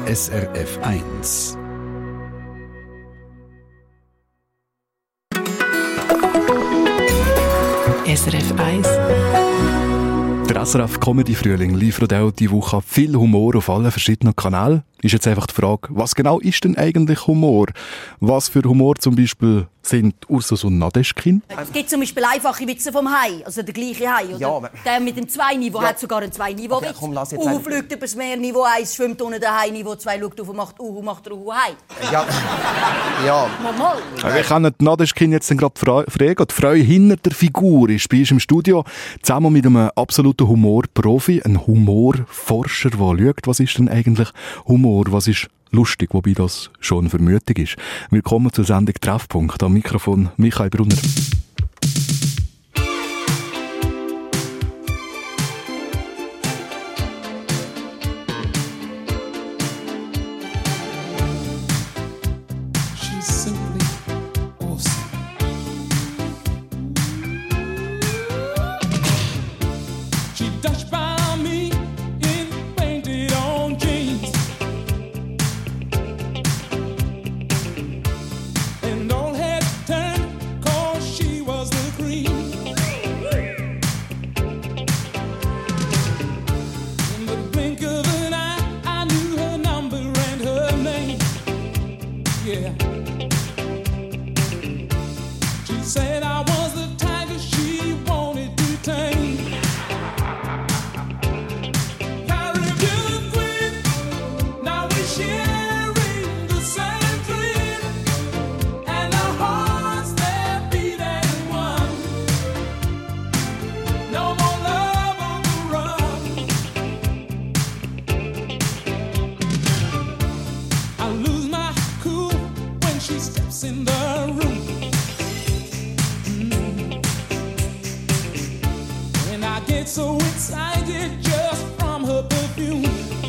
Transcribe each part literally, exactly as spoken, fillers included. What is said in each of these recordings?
S R F eins. S R F eins. Der S R F Comedy Frühling liefert auch diese Woche viel Humor auf allen verschiedenen Kanälen. Ist jetzt einfach die Frage, was genau ist denn eigentlich Humor? Was für Humor zum Beispiel sind Ursus und Nadeschkin? Es gibt zum Beispiel einfache Witze vom Hai, also der gleiche Hai. Oder? Ja, der mit dem Zwei-Niveau ja. hat sogar ein Zwei-Niveau-Witz. Okay, komm, lass jetzt Uhu ein- fliegt über das Meer, Niveau eins schwimmt unter der Hai, Niveau zwei schaut auf und macht Uhu, macht der Uhu Hai. Ja. Ja. Mal, mal. Ja. Wir können die Nadeschkin jetzt gerade fra- fragen. Die Frau hinter der Figur ist bei uns im Studio, zusammen mit einem absoluten Humorprofi, ein Humorforscher, der schaut, was ist denn eigentlich Humor, was ist lustig, wobei das schon Vermutung ist. Willkommen zur Sendung Treffpunkt. Am Mikrofon Michael Brunner. She's simply awesome. She dashed by me in painted on jeans, and all heads turned 'cause she was the cream. In the blink of an eye, I knew her number and her name. Yeah. She said I was the tiger she wanted to tame. Caribbean queen, now we're sharing the same dream, and our hearts they're beating one. No more love on the run. I lose my cool when she steps in the room. Mm. And I get so excited just from her perfume.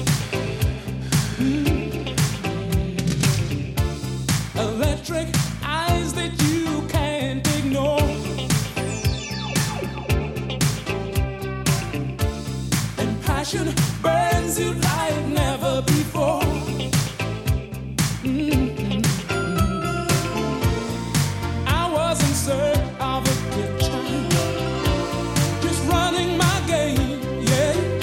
Mm. Electric eyes that you can't ignore. And passion burns you like never before. Mm. I was in search of a good time, just running my game, yeah.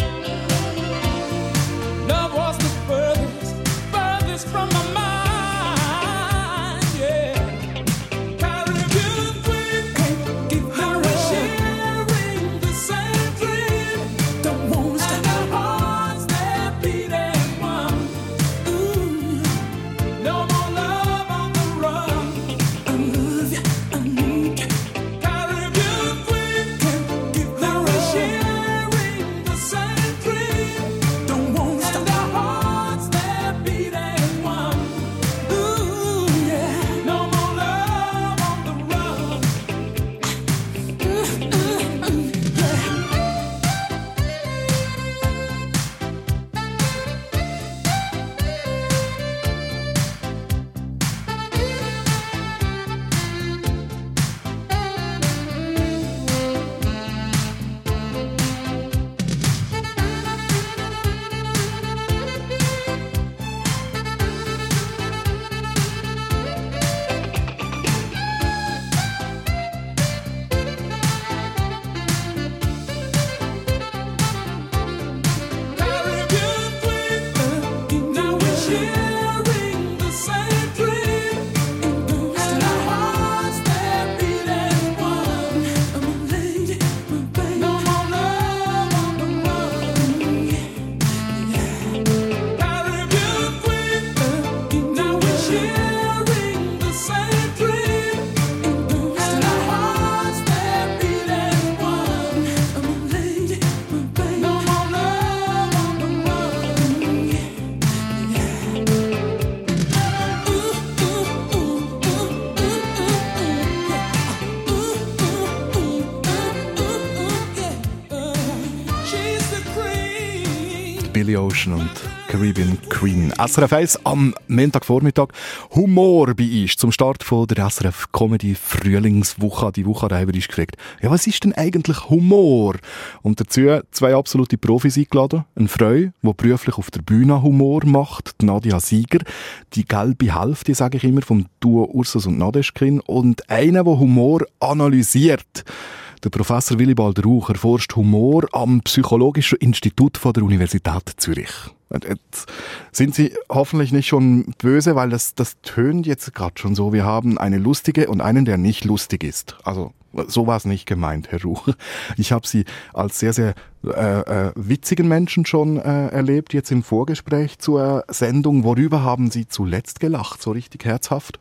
Billy Ocean und Caribbean Queen. S R F eins am Montagvormittag. Humor bei uns zum Start von der S R F Comedy Frühlingswoche. Die Woche darüber ist gefragt, ja, was ist denn eigentlich Humor? Und dazu zwei absolute Profis eingeladen. Ein Frau, die beruflich auf der Bühne Humor macht, die Nadia Sieger. Die gelbe Hälfte, sage ich immer, vom Duo Ursus und Nadeschkin. Und einer, der Humor analysiert. Der Professor Willibald Rauch erforscht Humor am Psychologischen Institut von der Universität Zürich. Jetzt sind Sie hoffentlich nicht schon böse, weil das, das tönt jetzt gerade schon so. Wir haben eine lustige und einen, der nicht lustig ist. Also so war es nicht gemeint, Herr Rauch. Ich habe Sie als sehr, sehr äh, äh, witzigen Menschen schon äh, erlebt, jetzt im Vorgespräch zur Sendung. Worüber haben Sie zuletzt gelacht, so richtig herzhaft?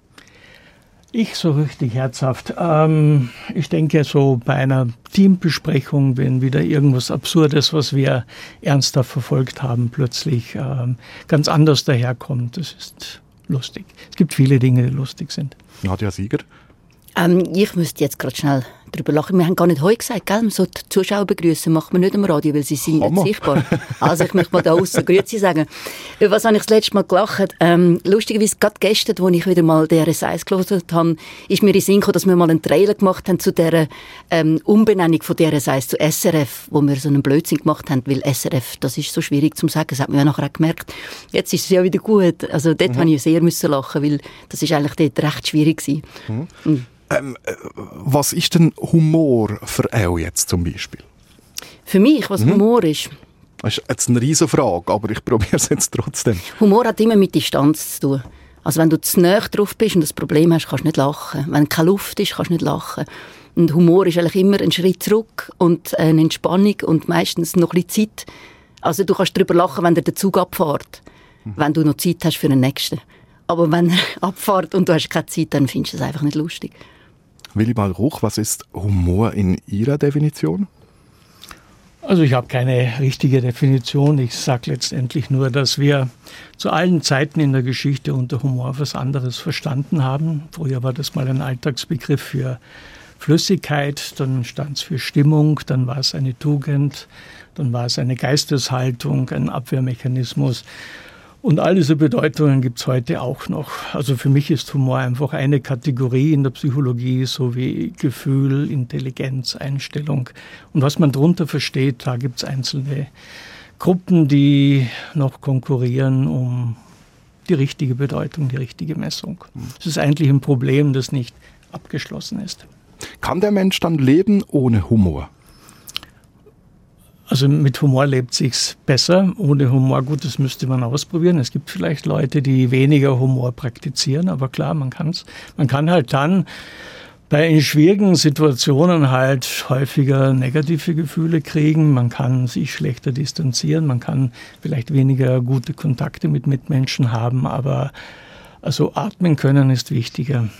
Ich so richtig herzhaft. Ähm, ich denke so bei einer Teambesprechung, wenn wieder irgendwas Absurdes, was wir ernsthaft verfolgt haben, plötzlich ähm, ganz anders daherkommt. Das ist lustig. Es gibt viele Dinge, die lustig sind. Nadia Sieger? Ähm, ich müsste jetzt gerade schnell darüber lachen. Wir haben gar nicht heute gesagt, gell? So die Zuschauer begrüßen macht man nicht am Radio, weil sie sind Hammer. nicht sichtbar. Also ich möchte mal da aussen Grüezi sagen. Über was habe ich das letzte Mal gelacht? Ähm, lustigerweise, gerade gestern, als ich wieder mal D R S eins gelesen habe, ist mir in den Sinn gekommen, dass wir mal einen Trailer gemacht haben zu dieser ähm, Umbenennung von D R S eins zu S R F, wo wir so einen Blödsinn gemacht haben, weil S R F, das ist so schwierig zu sagen, das hat man ja nachher auch gemerkt. Jetzt ist es ja wieder gut. Also dort mhm. habe ich sehr müssen lachen, weil das ist eigentlich dort recht schwierig gewesen. Mhm. Mhm. Ähm, was ist denn Humor für euch jetzt zum Beispiel? Für mich, was mhm. Humor ist? Das ist jetzt eine riesige Frage, aber ich probiere es jetzt trotzdem. Humor hat immer mit Distanz zu tun. Also wenn du zu nahe drauf bist und das Problem hast, kannst du nicht lachen. Wenn keine Luft ist, kannst du nicht lachen. Und Humor ist eigentlich immer ein Schritt zurück und eine Entspannung und meistens noch ein bisschen Zeit. Also du kannst darüber lachen, wenn dir der Zug abfährt, mhm. wenn du noch Zeit hast für den nächsten. Aber wenn er abfährt und du hast keine Zeit, dann findest du es einfach nicht lustig. Willibald Rauch, was ist Humor in Ihrer Definition? Also ich habe keine richtige Definition. Ich sage letztendlich nur, dass wir zu allen Zeiten in der Geschichte unter Humor was anderes verstanden haben. Früher war das mal ein Alltagsbegriff für Flüssigkeit, dann stand es für Stimmung, dann war es eine Tugend, dann war es eine Geisteshaltung, ein Abwehrmechanismus. Und all diese Bedeutungen gibt es heute auch noch. Also für mich ist Humor einfach eine Kategorie in der Psychologie, so wie Gefühl, Intelligenz, Einstellung. Und was man darunter versteht, da gibt es einzelne Gruppen, die noch konkurrieren um die richtige Bedeutung, die richtige Messung. Es ist eigentlich ein Problem, das nicht abgeschlossen ist. Kann der Mensch dann leben ohne Humor? Also mit Humor lebt sich's besser. Ohne Humor, gut, das müsste man ausprobieren. Es gibt vielleicht Leute, die weniger Humor praktizieren, aber klar, man kann's. Man kann halt dann bei in schwierigen Situationen halt häufiger negative Gefühle kriegen. Man kann sich schlechter distanzieren. Man kann vielleicht weniger gute Kontakte mit Mitmenschen haben, aber also atmen können ist wichtiger.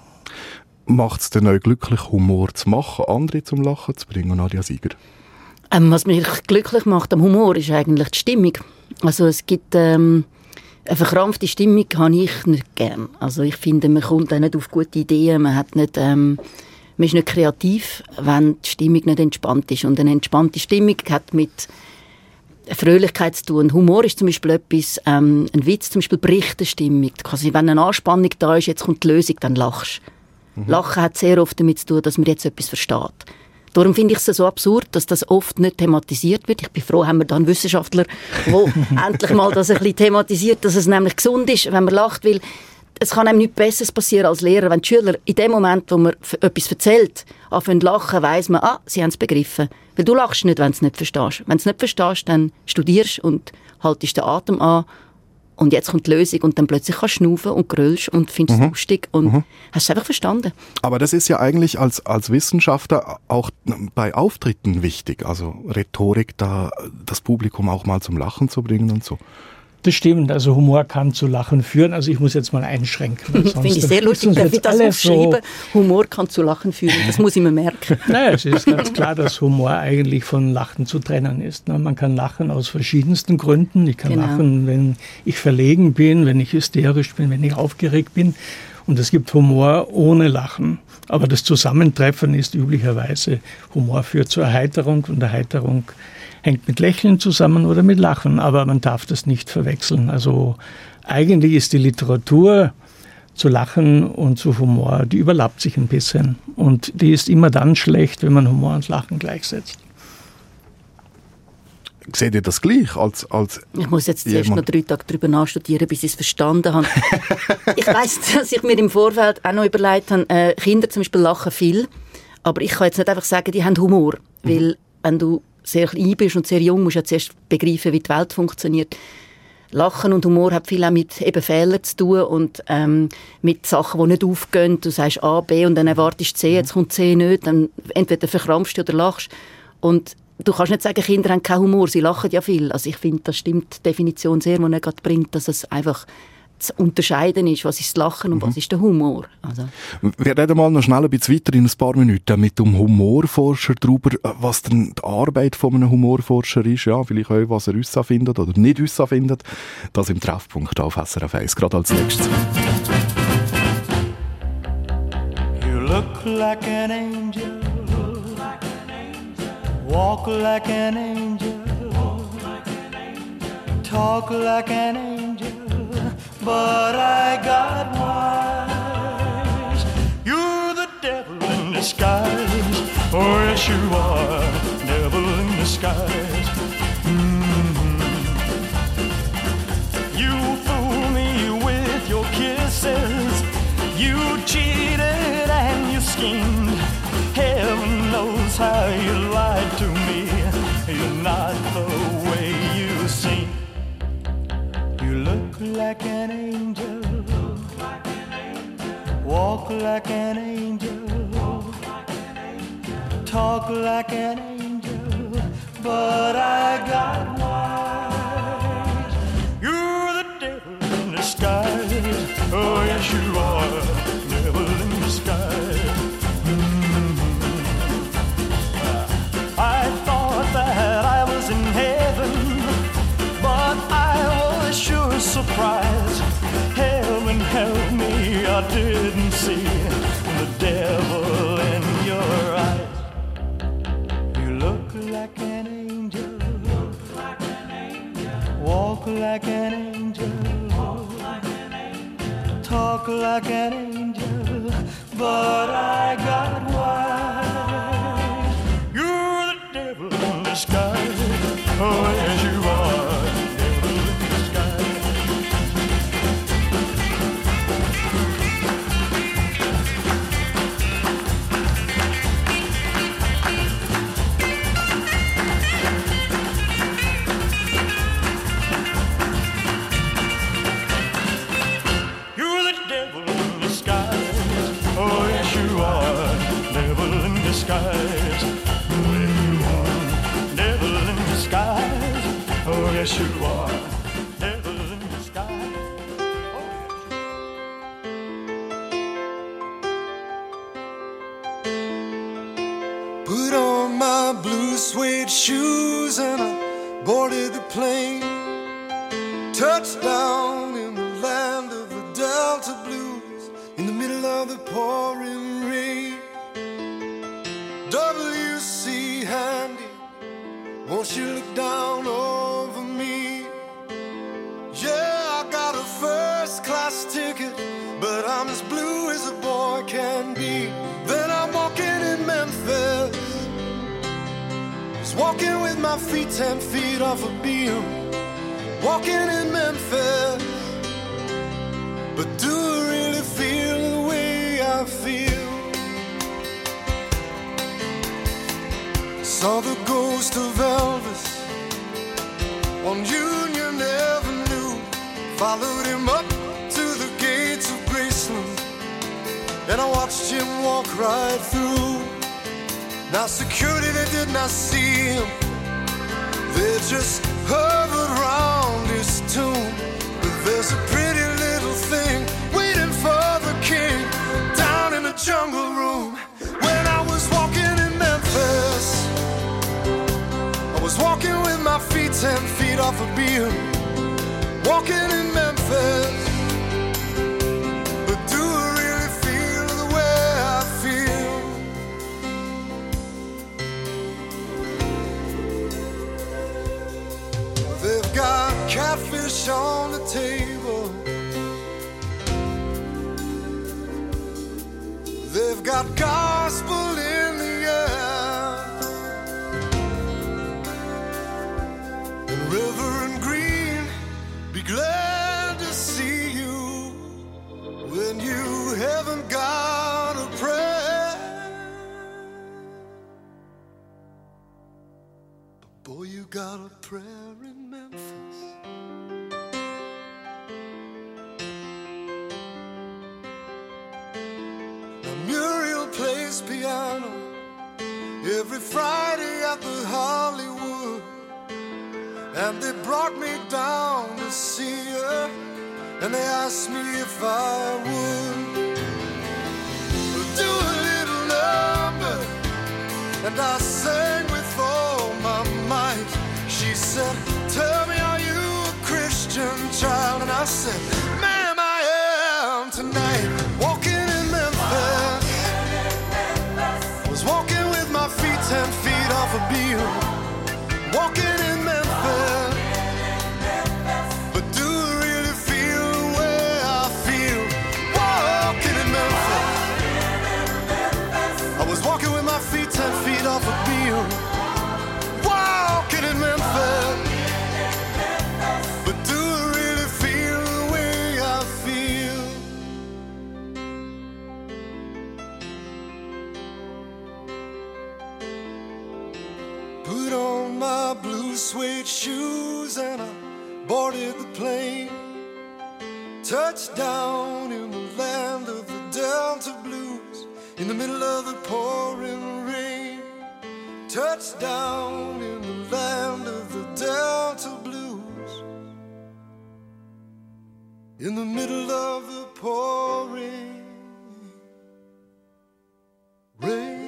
Macht es denn euch glücklich, Humor zu machen, andere zum Lachen zu bringen, Nadia Sieger? Ähm, was mich glücklich macht am Humor ist eigentlich die Stimmung. Also es gibt ähm, eine verkrampfte Stimmung habe ich nicht gern. Also ich finde, man kommt auch nicht auf gute Ideen, man hat nicht, ähm, man ist nicht kreativ, wenn die Stimmung nicht entspannt ist. Und eine entspannte Stimmung hat mit Fröhlichkeit zu tun. Humor ist zum Beispiel etwas, ähm, ein Witz zum Beispiel bricht die Stimmung. Quasi, wenn eine Anspannung da ist, jetzt kommt die Lösung, dann lachst du. Mhm. Lachen hat sehr oft damit zu tun, dass man jetzt etwas versteht. Darum finde ich es so absurd, dass das oft nicht thematisiert wird. Ich bin froh, haben wir da einen Wissenschaftler, der endlich mal das ein bisschen thematisiert, dass es nämlich gesund ist, wenn man lacht, weil es kann einem nichts Besseres passieren als Lehrer, wenn die Schüler in dem Moment, wo man etwas erzählt, anfangen zu lachen, weiss man, ah, sie haben es begriffen. Weil du lachst nicht, wenn du es nicht verstehst. Wenn du es nicht verstehst, dann studierst und haltest den Atem an. Und jetzt kommt die Lösung und dann plötzlich kannst du schnaufen und grölst und findest es mhm. lustig und mhm. hast es einfach verstanden. Aber das ist ja eigentlich als, als Wissenschaftler auch bei Auftritten wichtig, also Rhetorik, da das Publikum auch mal zum Lachen zu bringen und so. Das stimmt, also Humor kann zu Lachen führen. Also ich muss jetzt mal einschränken. Finde ich sehr lustig, darf ich das aufschreiben? So Humor kann zu Lachen führen, das muss ich mir merken. Naja, es ist ganz klar, dass Humor eigentlich von Lachen zu trennen ist. Man kann lachen aus verschiedensten Gründen. Ich kann genau. lachen, wenn ich verlegen bin, wenn ich hysterisch bin, wenn ich aufgeregt bin. Und es gibt Humor ohne Lachen. Aber das Zusammentreffen ist üblicherweise, Humor führt zur Erheiterung und Erheiterung hängt mit Lächeln zusammen oder mit Lachen, aber man darf das nicht verwechseln. Also eigentlich ist die Literatur zu Lachen und zu Humor, die überlappt sich ein bisschen. Und die ist immer dann schlecht, wenn man Humor und Lachen gleichsetzt. Seht ihr das gleich? Als, als ich muss jetzt zuerst jemand... noch drei Tage darüber nachstudieren, bis ich es verstanden habe. Ich weiss, dass ich mir im Vorfeld auch noch überlegt habe, äh, Kinder zum Beispiel lachen viel, aber ich kann jetzt nicht einfach sagen, die haben Humor, mhm. weil wenn du sehr klein bist und sehr jung, musst du ja zuerst begreifen, wie die Welt funktioniert. Lachen und Humor hat viel auch mit eben Fehlern zu tun und ähm, mit Sachen, die nicht aufgehen. Du sagst A, B und dann erwartest du C, jetzt kommt C nicht, dann entweder verkrampfst du oder lachst. Und du kannst nicht sagen, Kinder haben keinen Humor, sie lachen ja viel. Also ich finde, das stimmt die Definition sehr, die er gerade bringt, dass es einfach zu unterscheiden ist, was ist das Lachen und mhm. was ist der Humor. Also. Wir reden mal noch schnell ein bisschen weiter in ein paar Minuten mit dem Humorforscher darüber, was denn die Arbeit von einem Humorforscher ist, ja, vielleicht auch, was er uns findet oder nicht uns findet. Das im Treffpunkt auf S R F eins, gerade als nächstes. You look like an angel, walk like an angel, talk like an angel. But I got wise. You're the devil in disguise. Oh, yes, you are, devil in disguise. Mm-hmm. You fool me with your kisses. You cheated and you schemed. Heaven knows how you lied to me. You're not the way you seem. You look like an angel, walk like an angel, talk like an angel, but I got wise. You're the devil in disguise. Oh yes you are, devil in disguise. Mm-hmm. I thought that I was in heaven, but I was sure surprised. Heaven help me, I didn't see the devil in your eyes. You look like an angel, walk like an angel, talk like an angel, but I got wise. You're the devil in disguise. Oh yes you are. Disguise. Mm-hmm. Devil in disguise. Oh yes you are. Devil in disguise. Oh. Put on my blue suede shoes and I boarded the plane. Touchdown in the land of the Delta Blues, in the middle of the pouring rain. W C Handy, won't you look down over me? Yeah, I got a first class ticket, but I'm as blue as a boy can be. Then I'm walking in Memphis, just walking with my feet ten feet off a beam. Walking in Memphis, but do I really feel the way I feel? Saw the ghost of Elvis on Union Avenue. Followed him up to the gates of Graceland, and I watched him walk right through. Now security, they did not see him, they just hovered around his tomb. But there's a pretty little thing waiting for the king down in the jungle room. When I was walking in Memphis, I was walking with my feet ten feet off a beam. Walking in Memphis, but do I really feel the way I feel? fish on the table. They've got gospel in the air. And Reverend Green, be glad to see you when you haven't got a prayer. But boy, you got a prayer in Memphis. Now Muriel plays piano every Friday at the Hollywood, and they brought me down to see her, and they asked me if I would do a little number, and I sang with all my might. She said, tell me, are you a Christian child? And I said, ma'am, I am tonight. Walking in Memphis, was walking with my feet ten feet off a beam. Walking in Memphis, but do I really feel the way I feel? Walking in Memphis, I was walking with my feet ten feet off a beam. Walking in Memphis, but do I really feel the way I feel? Put on my blue suede shoes and I boarded the plane. Touched down in the land of the Delta Blues, in the middle of the pouring rain. Touched down in the land of the Delta Blues, in the middle of the pouring rain.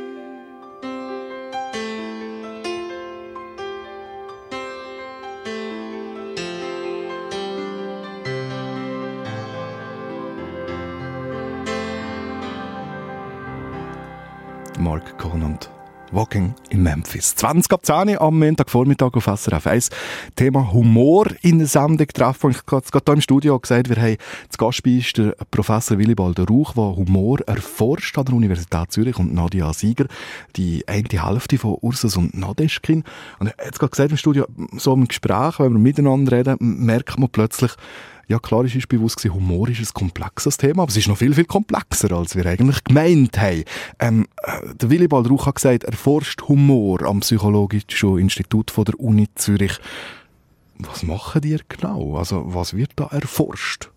Mark Conant. Walking in Memphis. zwanzig ab zehn am Montagvormittag auf S R F eins. Thema Humor in der Sendung treffen. Ich habe gerade hier im Studio gesagt, wir haben zu Gast bei uns der Professor Willibald Rauch, der Humor erforscht an der Universität Zürich, und Nadia Sieger, die eine Hälfte von Ursus und Nadeschkin. Und er hat gerade gesagt im Studio, so im Gespräch, wenn wir miteinander reden, merkt man plötzlich, ja klar, es ist bewusst gewesen, Humor ist ein komplexes Thema, aber es ist noch viel, viel komplexer, als wir eigentlich gemeint haben. Ähm, der Willibald Rauch hat gesagt, er forscht Humor am Psychologischen Institut von der Uni Zürich. Was machen die genau? Also was wird da erforscht?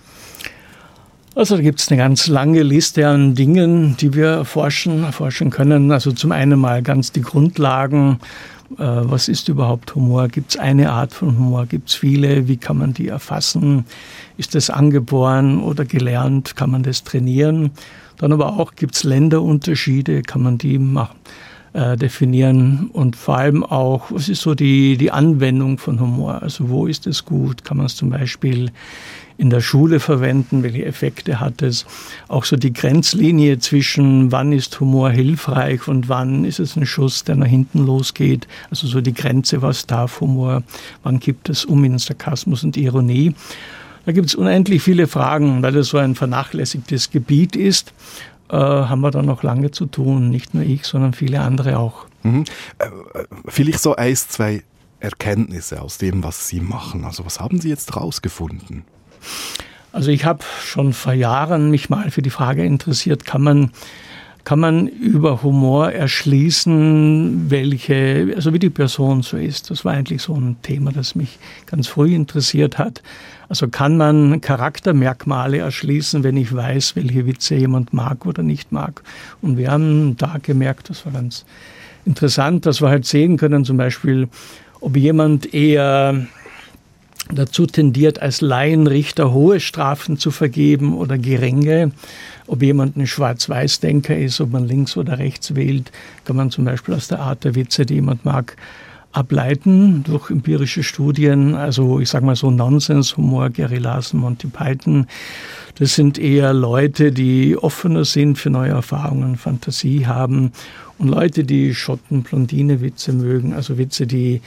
Also da gibt es eine ganz lange Liste an Dingen, die wir erforschen, erforschen können. Also zum einen mal ganz die Grundlagen. Was ist überhaupt Humor? Gibt es eine Art von Humor? Gibt es viele? Wie kann man die erfassen? Ist das angeboren oder gelernt? Kann man das trainieren? Dann aber auch, gibt es Länderunterschiede? Kann man die machen, äh, definieren? Und vor allem auch, was ist so die, die Anwendung von Humor? Also wo ist es gut? Kann man es zum Beispiel in der Schule verwenden? Welche Effekte hat es? Auch so die Grenzlinie zwischen, wann ist Humor hilfreich und wann ist es ein Schuss, der nach hinten losgeht. Also so die Grenze, was darf Humor? Wann gibt es um in Sarkasmus und Ironie? Da gibt es unendlich viele Fragen, weil das so ein vernachlässigtes Gebiet ist. Äh, haben wir da noch lange zu tun. Nicht nur ich, sondern viele andere auch. Mhm. Äh, vielleicht so ein, zwei Erkenntnisse aus dem, was Sie machen. Also was haben Sie jetzt rausgefunden? Also ich habe schon vor Jahren mich mal für die Frage interessiert, kann man, kann man über Humor erschließen, welche, also wie die Person so ist. Das war eigentlich so ein Thema, das mich ganz früh interessiert hat. Also kann man Charaktermerkmale erschließen, wenn ich weiß, welche Witze jemand mag oder nicht mag. Und wir haben da gemerkt, das war ganz interessant, dass wir halt sehen können, zum Beispiel, ob jemand eher dazu tendiert, als Laienrichter hohe Strafen zu vergeben oder geringe. Ob jemand ein Schwarz-Weiß-Denker ist, ob man links oder rechts wählt, kann man zum Beispiel aus der Art der Witze, die jemand mag, ableiten durch empirische Studien. Also ich sage mal so Nonsens-Humor, Gary Larson, Monty Python. Das sind eher Leute, die offener sind für neue Erfahrungen, Fantasie haben, und Leute, die Schotten-Blondine-Witze mögen, also Witze, die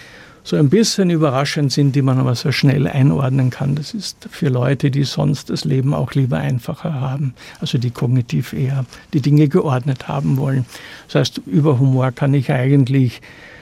so ein bisschen überraschend sind, die man aber sehr schnell einordnen kann. Das ist für Leute, die sonst das Leben auch lieber einfacher haben, also die kognitiv eher die Dinge geordnet haben wollen. Das heißt, über Humor kann ich eigentlich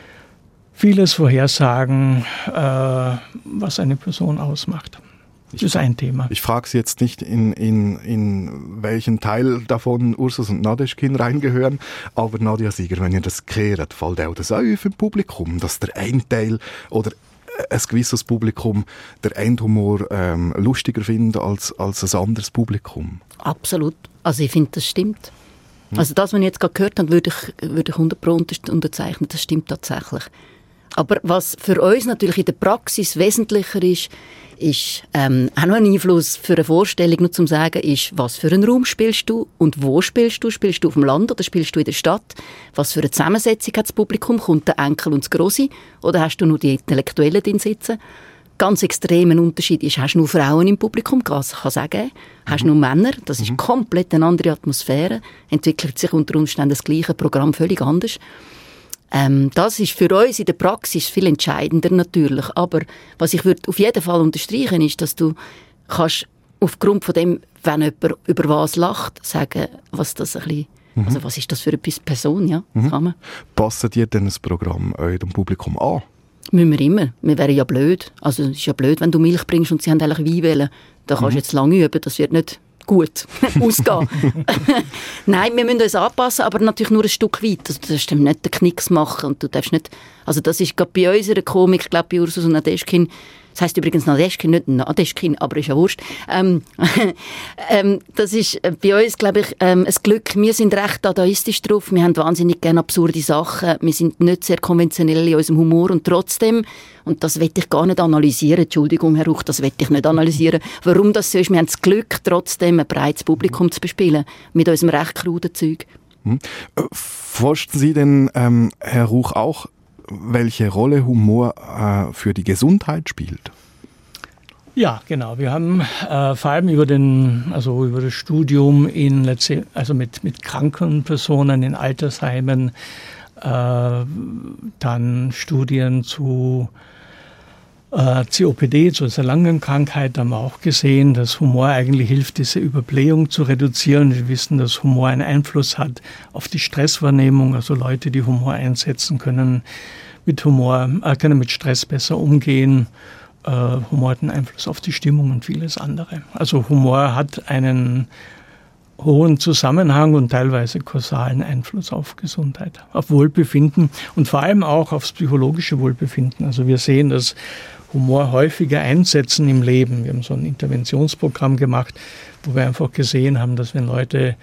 vieles vorhersagen, äh, was eine Person ausmacht. Das ist ein Thema. Ich frage Sie jetzt nicht, in, in, in welchen Teil davon Ursus und Nadeschkin reingehören, aber Nadia Sieger, wenn ihr das kehrt, fällt auch das auf im Publikum, dass der ein Teil oder ein gewisses Publikum der Endhumor ähm, lustiger findet als, als ein anderes Publikum? Absolut. Also ich finde, das stimmt. Hm. Also das, was ich jetzt gerade gehört habe, würde ich, würde ich hundert Prozent unterzeichnen, das stimmt tatsächlich. Aber was für uns natürlich in der Praxis wesentlicher ist, ist ähm, auch noch ein Einfluss für eine Vorstellung, nur zum sagen, ist, was für einen Raum spielst du und wo spielst du? Spielst du auf dem Land oder spielst du in der Stadt? Was für eine Zusammensetzung hat das Publikum? Kommt der Enkel und das Grosse? Oder hast du nur die Intellektuellen drin sitzen? Ganz extremen Unterschied ist, hast du nur Frauen im Publikum? Das kann es auch geben. Hast du nur Männer? Das ist komplett eine andere Atmosphäre. Entwickelt sich unter Umständen das gleiche Programm völlig anders. Ähm, das ist für uns in der Praxis viel entscheidender natürlich. Aber was ich würde auf jeden Fall unterstreichen, ist, dass du kannst aufgrund von dem, wenn jemand über was lacht, sagen, was das ein bisschen, mhm. also was ist das für eine Person, ja? Mhm. Kann man. Passen dir denn das Programm eurem Publikum an? Müssen wir immer. Wir wären ja blöd. Also es ist ja blöd, wenn du Milch bringst und sie haben eigentlich Wein wollen. Da kannst du mhm. jetzt lange üben, das wird nicht gut ausgehen. Nein, wir müssen uns anpassen, aber natürlich nur ein Stück weit. Also, du darfst nicht den Knicks machen und du darfst nicht, also das ist gerade bei unserer Komik, ich glaube bei Ursus und Nadeschkin, das heisst übrigens Nadeschkin, nicht Nadeschkin, aber ist ja wurscht. Ähm, ähm, das ist bei uns, glaube ich, ähm, ein Glück. Wir sind recht dadaistisch drauf, wir haben wahnsinnig gerne absurde Sachen, wir sind nicht sehr konventionell in unserem Humor und trotzdem, und das will ich gar nicht analysieren, Entschuldigung, Herr Ruch, das will ich nicht analysieren, warum das so ist. Wir haben das Glück, trotzdem ein breites Publikum zu bespielen, mit unserem recht kruden Zeug. Hm. Forschen Sie denn, ähm, Herr Ruch, auch, welche Rolle Humor äh, für die Gesundheit spielt? Ja, genau. Wir haben äh, vor allem über den, also über das Studium in, also mit mit kranken Personen in Altersheimen, äh, dann Studien zu äh, C O P D, zu dieser Lungenkrankheit, haben wir auch gesehen, dass Humor eigentlich hilft, diese Überblähung zu reduzieren. Wir wissen, dass Humor einen Einfluss hat auf die Stresswahrnehmung. Also Leute, die Humor einsetzen, können mit Humor, äh, können mit Stress besser umgehen. Äh, Humor hat einen Einfluss auf die Stimmung und vieles andere. Also Humor hat einen hohen Zusammenhang und teilweise kausalen Einfluss auf Gesundheit, auf Wohlbefinden und vor allem auch aufs psychologische Wohlbefinden. Also wir sehen, dass Humor häufiger einsetzen im Leben. Wir haben so ein Interventionsprogramm gemacht, wo wir einfach gesehen haben, dass wenn Leute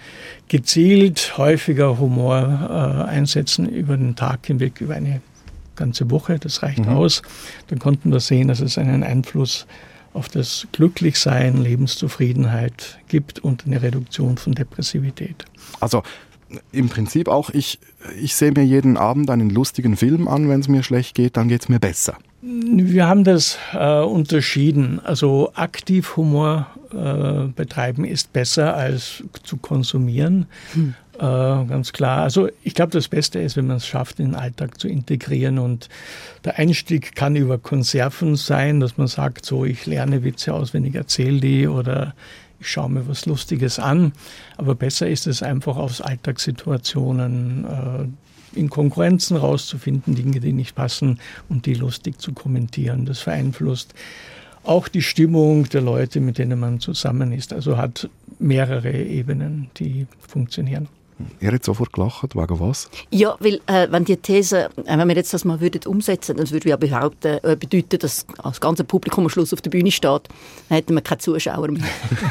gezielt häufiger Humor äh, einsetzen über den Tag hinweg, über eine ganze Woche, das reicht mhm. aus, dann konnten wir sehen, dass es einen Einfluss auf das Glücklichsein, Lebenszufriedenheit gibt und eine Reduktion von Depressivität. Also im Prinzip auch, ich, ich sehe mir jeden Abend einen lustigen Film an, wenn es mir schlecht geht, dann geht es mir besser. Wir haben das äh, unterschieden. Also aktiv Humor äh, betreiben ist besser als zu konsumieren. Hm. Äh, ganz klar. Also ich glaube, das Beste ist, wenn man es schafft, in den Alltag zu integrieren. Und der Einstieg kann über Konserven sein, dass man sagt, so ich lerne Witze auswendig, erzähle die oder ich schaue mir was Lustiges an. Aber besser ist es einfach aus Alltagssituationen äh, in Konkurrenzen rauszufinden, Dinge, die nicht passen und die lustig zu kommentieren. Das beeinflusst auch die Stimmung der Leute, mit denen man zusammen ist. Also hat mehrere Ebenen, die funktionieren. Ihr habt sofort gelacht, wegen was? Ja, weil äh, wenn die These, äh, wenn wir jetzt das mal würden umsetzen, dann würde ja behaupten, äh, bedeuten, dass das ganze Publikum am Schluss auf der Bühne steht, dann hätten wir keine Zuschauer mehr.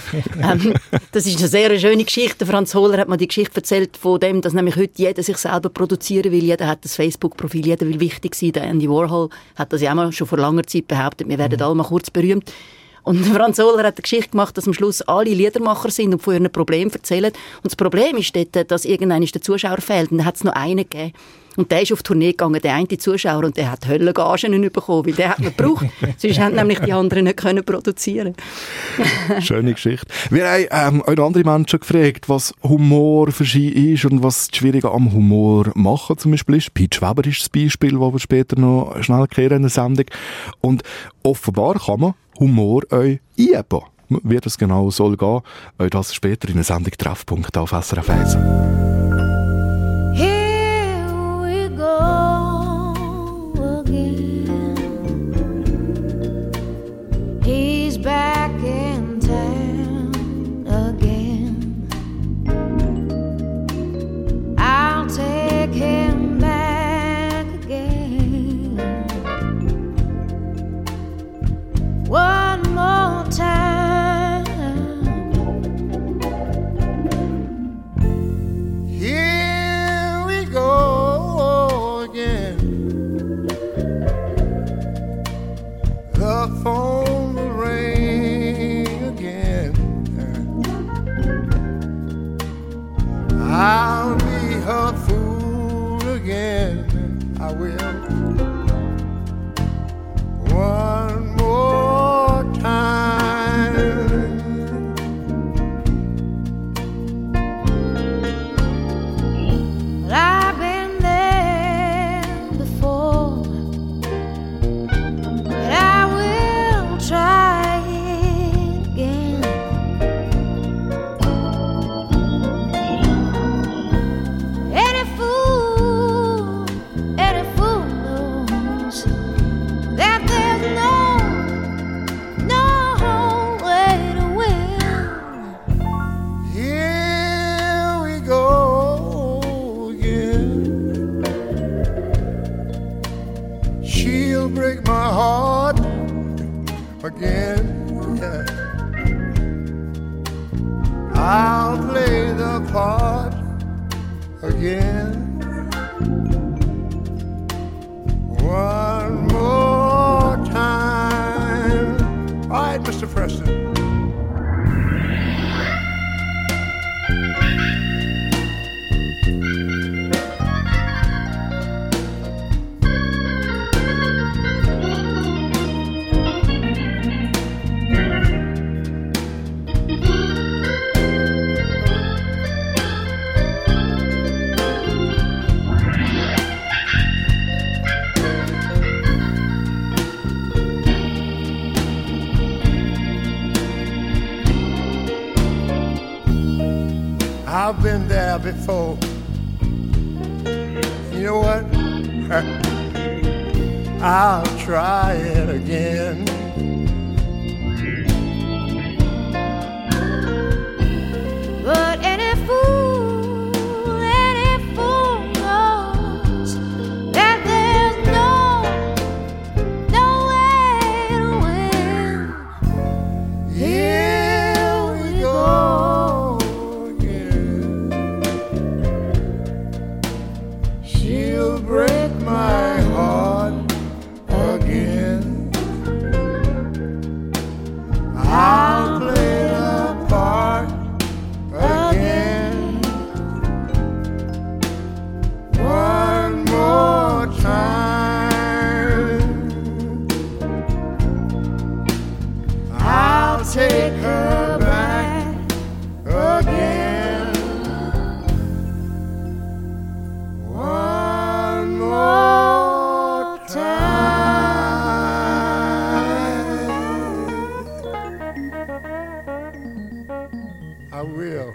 ähm, das ist eine sehr schöne Geschichte. Franz Hohler hat mir die Geschichte erzählt von dem, dass nämlich heute jeder sich selber produzieren will. Jeder hat das Facebook-Profil, jeder will wichtig sein. Der Andy Warhol hat das ja auch mal schon vor langer Zeit behauptet, wir werden mhm. alle mal kurz berühmt. Und Franz Hohler hat eine Geschichte gemacht, dass am Schluss alle Liedermacher sind und von ihren Problemen erzählen. Und das Problem ist dort, dass irgendwann der Zuschauer fehlt. Und dann hat es noch einen gegeben. Und der ist auf Tournee gegangen, der eine Zuschauer, und der hat Höllengagen bekommen, weil der hat man gebraucht. Sonst haben nämlich die anderen nicht können produzieren. Schöne Geschichte. Wir haben ähm, auch andere Menschen gefragt, was Humor für sie ist und was das Schwierige am Humor machen zum Beispiel ist. Piet Weber ist das Beispiel, das wir später noch schnell kehren in der Sendung. Und offenbar kann man Humor euch einüben. Wie das genau soll gehen, euch das später in der Sendung Treffpunkt auf S R F eins. Here we go again. He's back in town again. I'll take him back again. One more time. Here we go again. The phone will ring again. I'll be her fool again. I will. One more time. But I've been there before, but I will try it again. Any fool, any fool knows that there's no, no way to win. Here we go again. She'll break my heart again. Yeah. I'll play the part again. One more time. All right, Mister Preston. I've been there before. You know what? I'll try it again. But any fool, any fool knows that there's no, no way to win. Here we go again. She'll break my heart again. I'll play the part again. One more time. I'll take her back again. One more time. I will.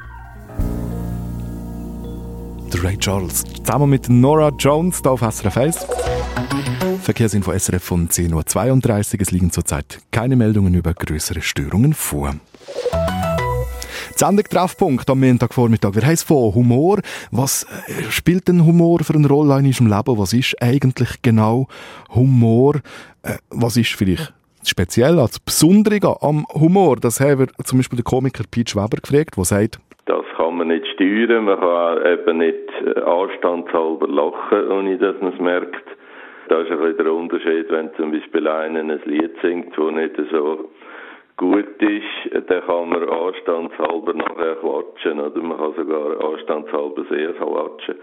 Der Ray Charles, zusammen mit Nora Jones, hier auf S R F eins. Verkehrsinfo S R F von zehn Uhr zweiunddreißig. Es liegen zurzeit keine Meldungen über größere Störungen vor. Die Sendung Treffpunkt am Montagvormittag. Wir heißen von Humor. Was äh, spielt denn Humor für eine Rolle in unserem Leben? Was ist eigentlich genau Humor? Äh, was ist vielleicht speziell, das Besondere am Humor? Das haben wir zum Beispiel den Komiker Piet Weber gefragt, der sagt, das kann man nicht steuern, man kann eben nicht anstandshalber lachen, ohne dass man es merkt. Da ist ein bisschen der Unterschied, wenn zum Beispiel einer ein Lied singt, das nicht so gut ist, dann kann man anstandshalber nachher quatschen, oder man kann sogar anstandshalber sehr quatschen.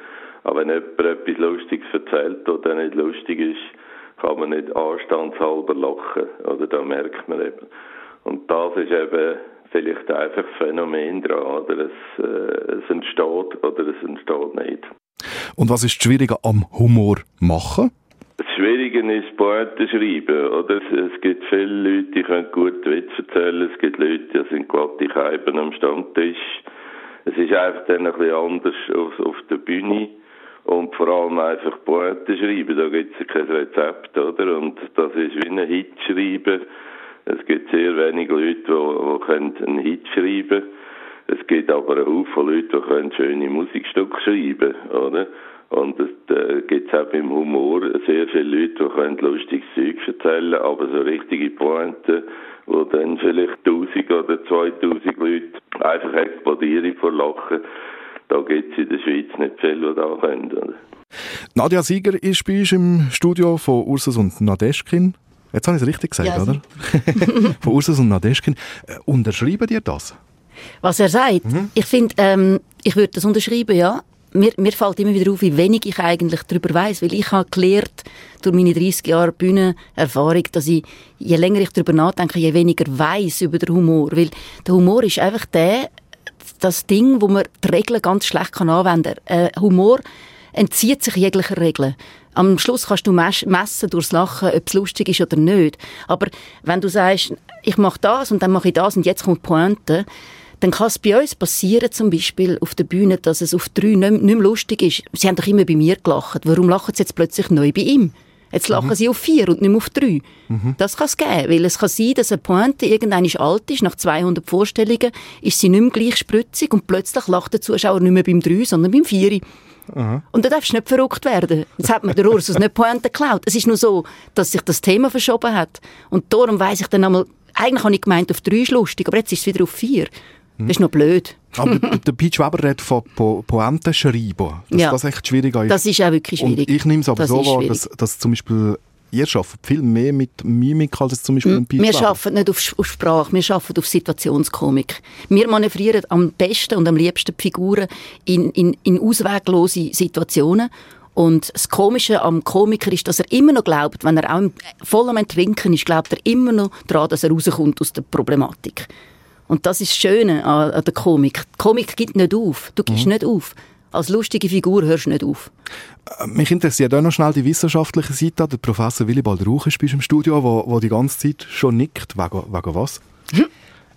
Aber wenn jemand etwas Lustiges erzählt oder nicht lustig ist, kann man nicht anstandshalber lachen. Oder da merkt man eben. Und das ist eben vielleicht einfach ein Phänomen dran. Oder es, äh, es entsteht oder es entsteht nicht. Und was ist das Schwierige am Humor machen? Das Schwierige ist Poeten schreiben, oder? Es, es gibt viele Leute, die können gut Witze erzählen. Es gibt Leute, die sind glatte Scheiben am Stammtisch. Es ist einfach dann ein bisschen anders auf, auf der Bühne. Und vor allem einfach Poeten schreiben. Da gibt es kein Rezept, oder? Und das ist wie ein Hit schreiben. Es gibt sehr wenige Leute, die, die einen Hit schreiben können. Es gibt aber einen Haufen Leute, die können schöne Musikstücke schreiben, oder? Und es äh, gibt auch beim Humor sehr viele Leute, die können lustiges Zeug erzählen, aber so richtige Pointen, wo dann vielleicht tausend oder zweitausend Leute einfach explodieren vor Lachen, da gibt es in der Schweiz nicht viel, die da können, oder? Nadia Sieger ist bei uns im Studio von Ursus und Nadeschkin. Jetzt habe ich es richtig gesagt, ja, oder? Von Ursus und Nadeschkin. Äh, unterschreiben dir das? Was er sagt? Mhm. Ich finde, ähm, ich würde das unterschreiben, ja. Mir, mir fällt immer wieder auf, wie wenig ich eigentlich darüber weiss, weil ich habe gelernt, durch meine dreissig Jahre Bühnenerfahrung, dass ich, je länger ich darüber nachdenke, je weniger weiss über den Humor. Weil der Humor ist einfach der, das Ding, wo man die Regeln ganz schlecht kann anwenden kann. Äh, Humor entzieht sich jeglicher Regeln. Am Schluss kannst du messen durchs Lachen, ob es lustig ist oder nicht. Aber wenn du sagst, ich mache das und dann mache ich das und jetzt kommt die Pointe, dann kann es bei uns passieren, zum Beispiel auf der Bühne, dass es auf drei nicht, nicht mehr lustig ist. Sie haben doch immer bei mir gelacht. Warum lachen sie jetzt plötzlich neu bei ihm? Jetzt lachen mhm. sie auf vier und nicht mehr auf drei. Mhm. Das kann es geben, weil es kann sein, dass eine Pointe irgendwann alt ist, nach zweihundert Vorstellungen ist sie nicht mehr gleich spritzig und plötzlich lacht der Zuschauer nicht mehr beim drei, sondern beim vier. Mhm. Und da darfst du nicht verrückt werden. Jetzt hat mir der Ursus nicht Pointe geklaut. Es ist nur so, dass sich das Thema verschoben hat. Und darum weiss ich dann einmal, eigentlich habe ich gemeint, auf drei ist lustig, aber jetzt ist es wieder auf vier. Das ist noch blöd. Aber der Piet Schweber redet von po- Pointen schreiben. Dass ja, das echt schwieriger ist. Das ist auch wirklich schwierig. Und ich nehme es aber das so wahr, dass, dass zum Beispiel ihr arbeitet viel mehr mit Mimik als zum Beispiel ein Piet Wir Schweber. arbeiten nicht auf, auf Sprache, wir arbeiten auf Situationskomik. Wir manövrieren am besten und am liebsten die Figuren in, in, in ausweglose Situationen. Und das Komische am Komiker ist, dass er immer noch glaubt, wenn er auch voll am Trinken ist, glaubt er immer noch daran, dass er rauskommt aus der Problematik. Und das ist das Schöne an, an der Komik. Die Komik gibt nicht auf. Du gibst mhm. nicht auf. Als lustige Figur hörst du nicht auf. Mich interessiert auch noch schnell die wissenschaftliche Seite. Der Professor Willibald Rauch ist bei uns im Studio, wo, wo die ganze Zeit schon nickt. Wegen, wegen was? Hm?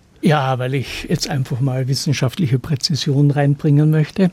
Ja, weil ich jetzt einfach mal wissenschaftliche Präzision reinbringen möchte.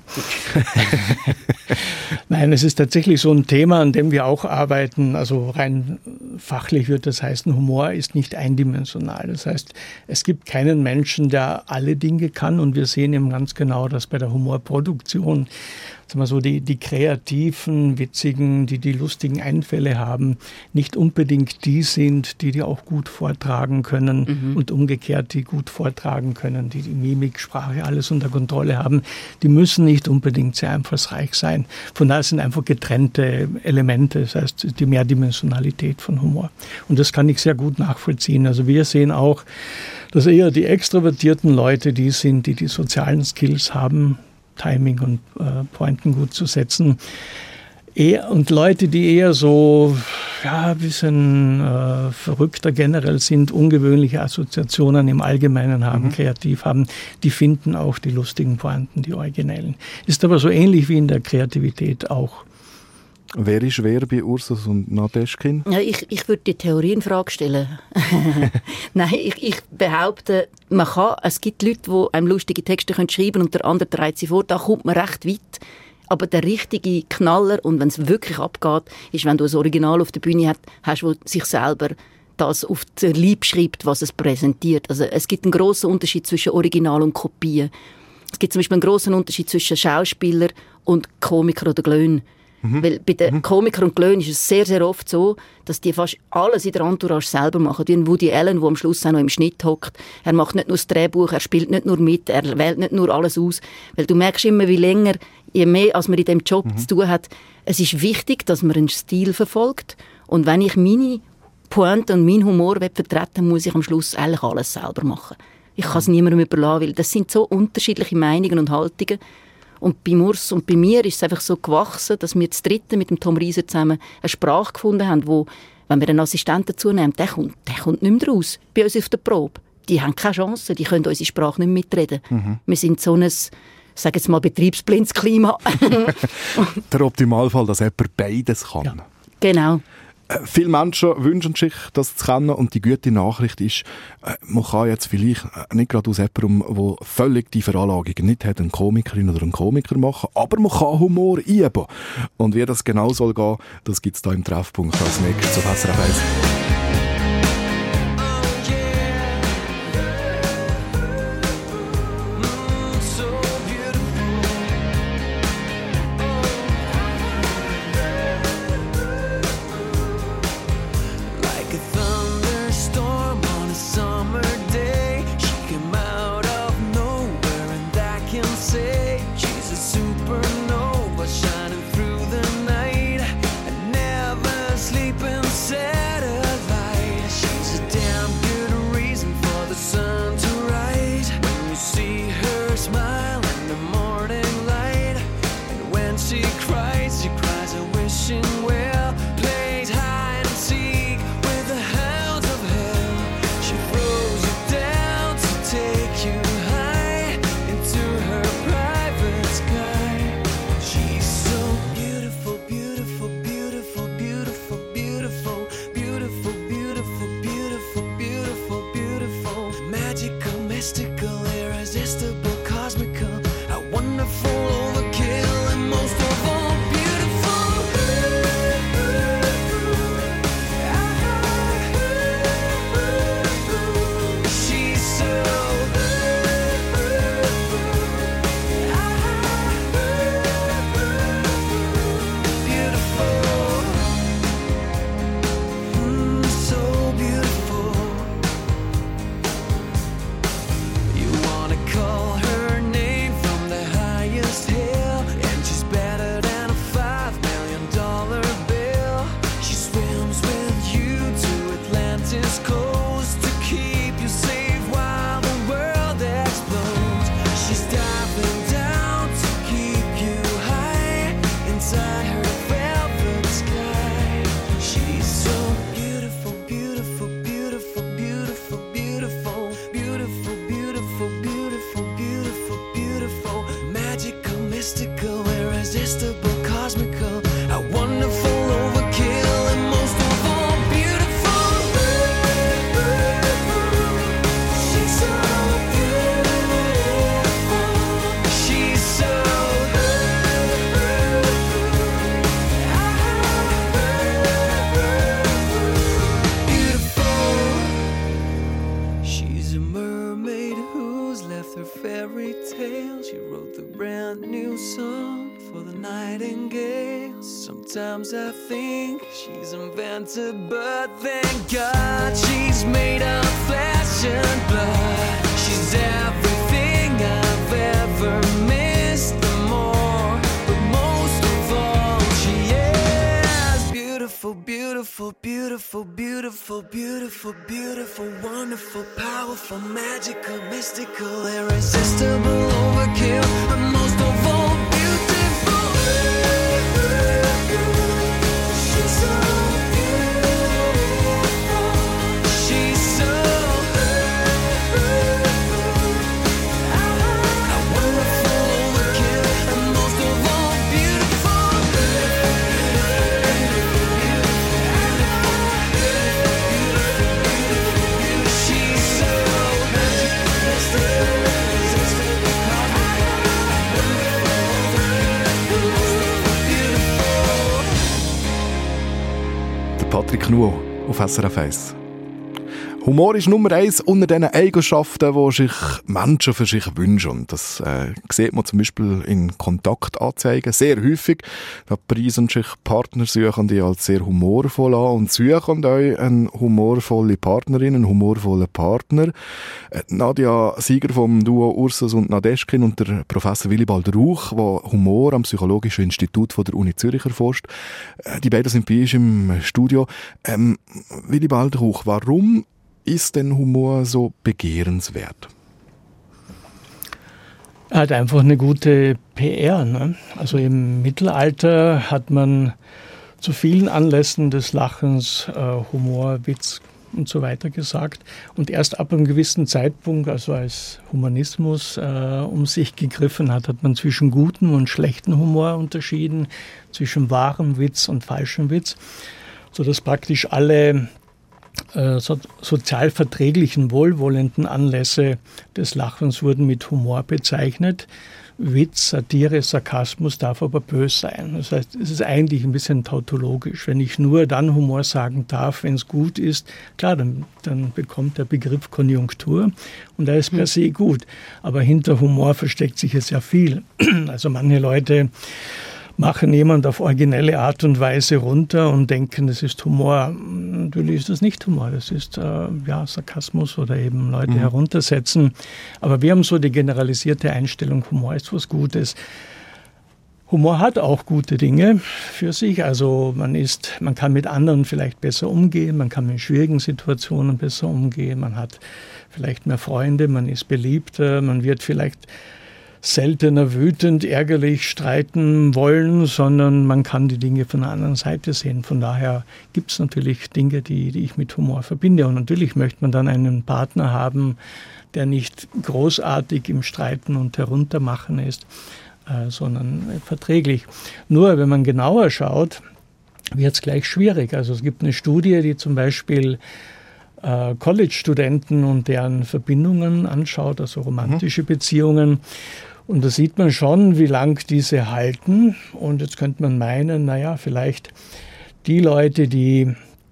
Nein, es ist tatsächlich so ein Thema, an dem wir auch arbeiten. Also rein fachlich wird das heißen, Humor ist nicht eindimensional. Das heißt, es gibt keinen Menschen, der alle Dinge kann. Und wir sehen eben ganz genau, dass bei der Humorproduktion, sagen wir so, die, die kreativen, witzigen, die die lustigen Einfälle haben, nicht unbedingt die sind, die die auch gut vortragen können mhm. und umgekehrt, die gut vortragen können, die die Mimik, Sprache, alles unter Kontrolle haben. Die müssen nicht unbedingt sehr einfallsreich sein. Von daher sind einfach getrennte Elemente, das heißt die Mehrdimensionalität von Humor. Und das kann ich sehr gut nachvollziehen. Also wir sehen auch, dass eher die extrovertierten Leute die sind, die die sozialen Skills haben, Timing und äh, Pointen gut zu setzen. Eher, und Leute, die eher so ja, ein bisschen äh, verrückter generell sind, ungewöhnliche Assoziationen im Allgemeinen haben, mhm. kreativ haben, die finden auch die lustigen Pointen, die originellen. Ist aber so ähnlich wie in der Kreativität auch. Wer ist wer bei Ursus und Nadeschkin? Ja, ich, ich würde die Theorie in Frage stellen. Nein, ich, ich behaupte, man kann, es gibt Leute, die einem lustige Texte schreiben können und der andere trägt sie vor, da kommt man recht weit. Aber der richtige Knaller, und wenn es wirklich abgeht, ist, wenn du ein Original auf der Bühne hast, hast du sich selber das auf den Leib schreibt, was es präsentiert. Also es gibt einen grossen Unterschied zwischen Original und Kopien. Es gibt zum Beispiel einen grossen Unterschied zwischen Schauspieler und Komiker oder Glöhn. Mhm. Weil bei den mhm. Komikern und Glöhn ist es sehr, sehr oft so, dass die fast alles in der Entourage selber machen. Wie ein Woody Allen, der am Schluss auch noch im Schnitt hockt. Er macht nicht nur das Drehbuch, er spielt nicht nur mit, er wählt nicht nur alles aus. Weil du merkst immer, wie länger, je mehr als man in diesem Job mhm. zu tun hat, es ist wichtig, dass man einen Stil verfolgt. Und wenn ich meine Pointe und meinen Humor vertreten will, muss ich am Schluss eigentlich alles selber machen. Ich kann es niemandem überlassen, weil das sind so unterschiedliche Meinungen und Haltungen. Und bei Urs und bei mir ist es einfach so gewachsen, dass wir das Dritte mit dem Tom Rieser zusammen eine Sprache gefunden haben, wo, wenn wir einen Assistenten dazu nehmen, der kommt, der kommt nicht mehr raus bei uns auf der Probe. Die haben keine Chance, die können unsere Sprache nicht mehr mitreden. Mhm. Wir sind so ein, ich sage jetzt mal, betriebsblindes Klima. Der Optimalfall, dass jemand beides kann. Ja. Genau. Äh, viele Menschen wünschen sich, das zu kennen, und die gute Nachricht ist, äh, man kann jetzt vielleicht äh, nicht gerade aus jemandem, der völlig die Veranlagung nicht hat, eine Komikerin oder einen Komiker machen, aber man kann Humor üben. Und wie das genau soll gehen, das gibt es da im Treffpunkt als nächstes auf S R F eins. Sometimes I think she's invented, but thank God she's made of flesh and blood. She's everything I've ever missed, the more, but most of all, she is beautiful, beautiful, beautiful, beautiful, beautiful, beautiful, wonderful, powerful, magical, mystical, irresistible, overkill, and most of all, beautiful. She's so beautiful. She's so a wonderful overkill, and most of all, beautiful. She's so Patrick Nuo auf S R F eins. Humor ist Nummer eins unter den Eigenschaften, die sich Menschen für sich wünschen. Und das äh, sieht man zum Beispiel in Kontaktanzeigen sehr häufig. Da preisen sich Partnersuchende als sehr humorvoll an und suchen euch eine humorvolle Partnerin, einen humorvollen Partner. Äh, Nadja Sieger vom Duo Ursus und Nadeschkin und der Professor Willibald Rauch, der Humor am Psychologischen Institut von der Uni Zürich erforscht. Äh, die beiden sind bei uns im Studio. Ähm, Willibald Rauch, warum ist denn Humor so begehrenswert? Hat einfach eine gute P R. Ne? Also im Mittelalter hat man zu vielen Anlässen des Lachens äh, Humor, Witz und so weiter gesagt. Und erst ab einem gewissen Zeitpunkt, also als Humanismus äh, um sich gegriffen hat, hat man zwischen gutem und schlechtem Humor unterschieden, zwischen wahrem Witz und falschem Witz, sodass praktisch alle äh, so, sozial verträglichen, wohlwollenden Anlässe des Lachens wurden mit Humor bezeichnet. Witz, Satire, Sarkasmus darf aber böse sein. Das heißt, es ist eigentlich ein bisschen tautologisch. Wenn ich nur dann Humor sagen darf, wenn es gut ist, klar, dann, dann bekommt der Begriff Konjunktur und der ist per se gut. Aber hinter Humor versteckt sich jetzt ja viel. Also manche Leute machen jemand auf originelle Art und Weise runter und denken, das ist Humor. Natürlich ist das nicht Humor, das ist äh, ja, Sarkasmus oder eben Leute mhm. heruntersetzen. Aber wir haben so die generalisierte Einstellung, Humor ist was Gutes. Humor hat auch gute Dinge für sich. Also man ist, man kann mit anderen vielleicht besser umgehen, man kann mit schwierigen Situationen besser umgehen, man hat vielleicht mehr Freunde, man ist beliebter, man wird vielleicht seltener wütend, ärgerlich streiten wollen, sondern man kann die Dinge von einer anderen Seite sehen. Von daher gibt es natürlich Dinge, die, die ich mit Humor verbinde. Und natürlich möchte man dann einen Partner haben, der nicht großartig im Streiten und Heruntermachen ist, äh, sondern verträglich. Nur wenn man genauer schaut, wird es gleich schwierig. Also es gibt eine Studie, die zum Beispiel äh, College-Studenten und deren Verbindungen anschaut, also romantische mhm. Beziehungen. Und da sieht man schon, wie lang diese halten. Und jetzt könnte man meinen, naja, vielleicht die Leute, die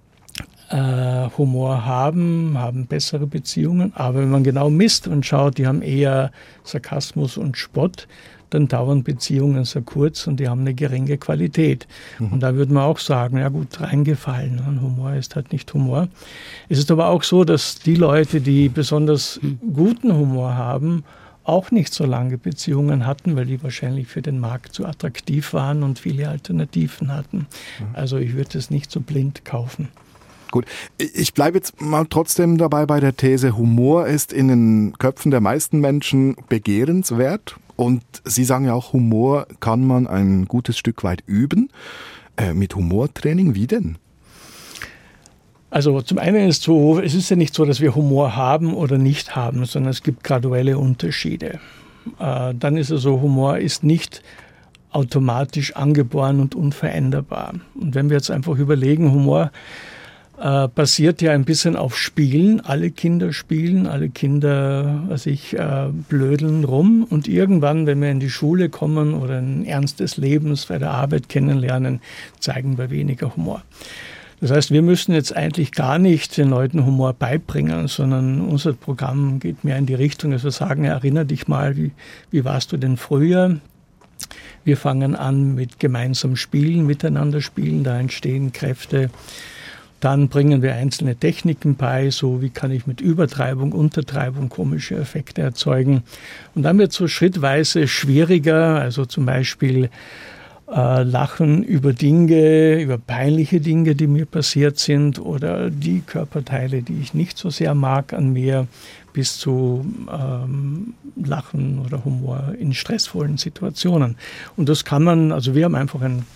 äh, Humor haben, haben bessere Beziehungen. Aber wenn man genau misst und schaut, die haben eher Sarkasmus und Spott, dann dauern Beziehungen sehr kurz und die haben eine geringe Qualität. Mhm. Und da würde man auch sagen, ja gut, reingefallen. Und Humor ist halt nicht Humor. Es ist aber auch so, dass die Leute, die besonders guten Humor haben, auch nicht so lange Beziehungen hatten, weil die wahrscheinlich für den Markt zu attraktiv waren und viele Alternativen hatten. Also ich würde es nicht so blind kaufen. Gut, ich bleibe jetzt mal trotzdem dabei bei der These, Humor ist in den Köpfen der meisten Menschen begehrenswert. Und Sie sagen ja auch, Humor kann man ein gutes Stück weit üben. Äh, mit Humortraining, wie denn? Also zum einen ist so, es ist ja nicht so, dass wir Humor haben oder nicht haben, sondern es gibt graduelle Unterschiede. Äh, dann ist es so, Humor ist nicht automatisch angeboren und unveränderbar. Und wenn wir jetzt einfach überlegen, Humor äh, basiert ja ein bisschen auf Spielen. Alle Kinder spielen, alle Kinder, was ich, äh, blödeln rum. Und irgendwann, wenn wir in die Schule kommen oder ein Ernst des Lebens bei der Arbeit kennenlernen, zeigen wir weniger Humor. Das heißt, wir müssen jetzt eigentlich gar nicht den Leuten Humor beibringen, sondern unser Programm geht mehr in die Richtung, dass wir sagen, erinnere dich mal, wie, wie warst du denn früher? Wir fangen an mit gemeinsam Spielen, miteinander spielen, da entstehen Kräfte. Dann bringen wir einzelne Techniken bei, so wie kann ich mit Übertreibung, Untertreibung komische Effekte erzeugen. Und dann wird es so schrittweise schwieriger, also zum Beispiel Äh, lachen über Dinge, über peinliche Dinge, die mir passiert sind oder die Körperteile, die ich nicht so sehr mag an mir, bis zu ähm, Lachen oder Humor in stressvollen Situationen. Und das kann man, also wir haben einfach ein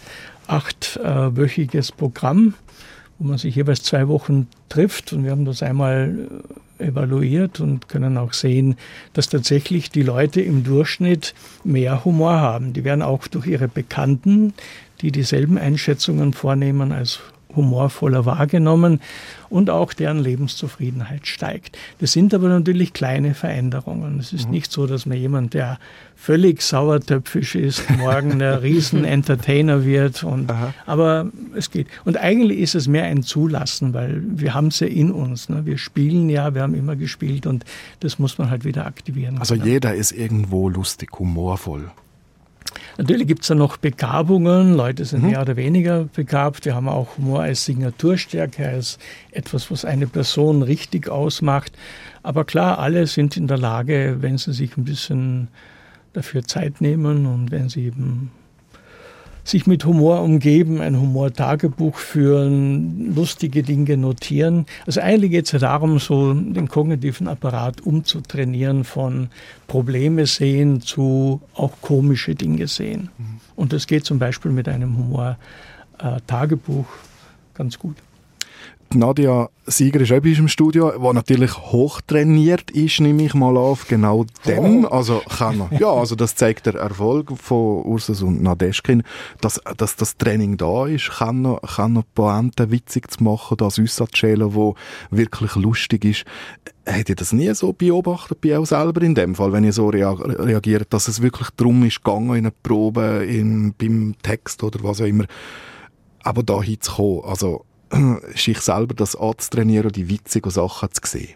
achtwöchiges Programm, wo man sich jeweils zwei Wochen trifft und wir haben das einmal evaluiert und können auch sehen, dass tatsächlich die Leute im Durchschnitt mehr Humor haben. Die werden auch durch ihre Bekannten, die dieselben Einschätzungen vornehmen, als humorvoller wahrgenommen und auch deren Lebenszufriedenheit steigt. Das sind aber natürlich kleine Veränderungen. Es ist mhm. nicht so, dass man jemand, der völlig sauertöpfisch ist, morgen der Riesen-Entertainer wird. Und, aber es geht. Und eigentlich ist es mehr ein Zulassen, weil wir haben es ja in uns. Ne? Wir spielen ja, wir haben immer gespielt und das muss man halt wieder aktivieren. Also jeder ist irgendwo lustig, humorvoll. Natürlich gibt es da noch Begabungen, Leute sind mhm. mehr oder weniger begabt. Wir haben auch Humor als Signaturstärke, als etwas, was eine Person richtig ausmacht. Aber klar, alle sind in der Lage, wenn sie sich ein bisschen dafür Zeit nehmen und wenn sie eben sich mit Humor umgeben, ein Humortagebuch führen, lustige Dinge notieren. Also eigentlich geht es ja darum, so den kognitiven Apparat umzutrainieren von Probleme sehen zu auch komische Dinge sehen. Mhm. Und das geht zum Beispiel mit einem Humor-Tagebuch ganz gut. Nadia Sieger ist auch bei uns im Studio, die natürlich hochtrainiert ist, nehme ich mal auf, genau dem. Oh. Also kann er, ja, also das zeigt der Erfolg von Ursus und Nadeschkin, dass, dass das Training da ist, kann er, kann er Pointen witzig zu machen, das uns anzustellen, wo wirklich lustig ist. Habt ihr das nie so beobachtet bei euch selber in dem Fall, wenn ihr so rea- reagiert, dass es wirklich darum ist, gegangen in einer Probe, in, beim Text oder was auch immer, aber da hinzukommen, also sich selber das anzutrainieren, die witzigen Sachen zu sehen?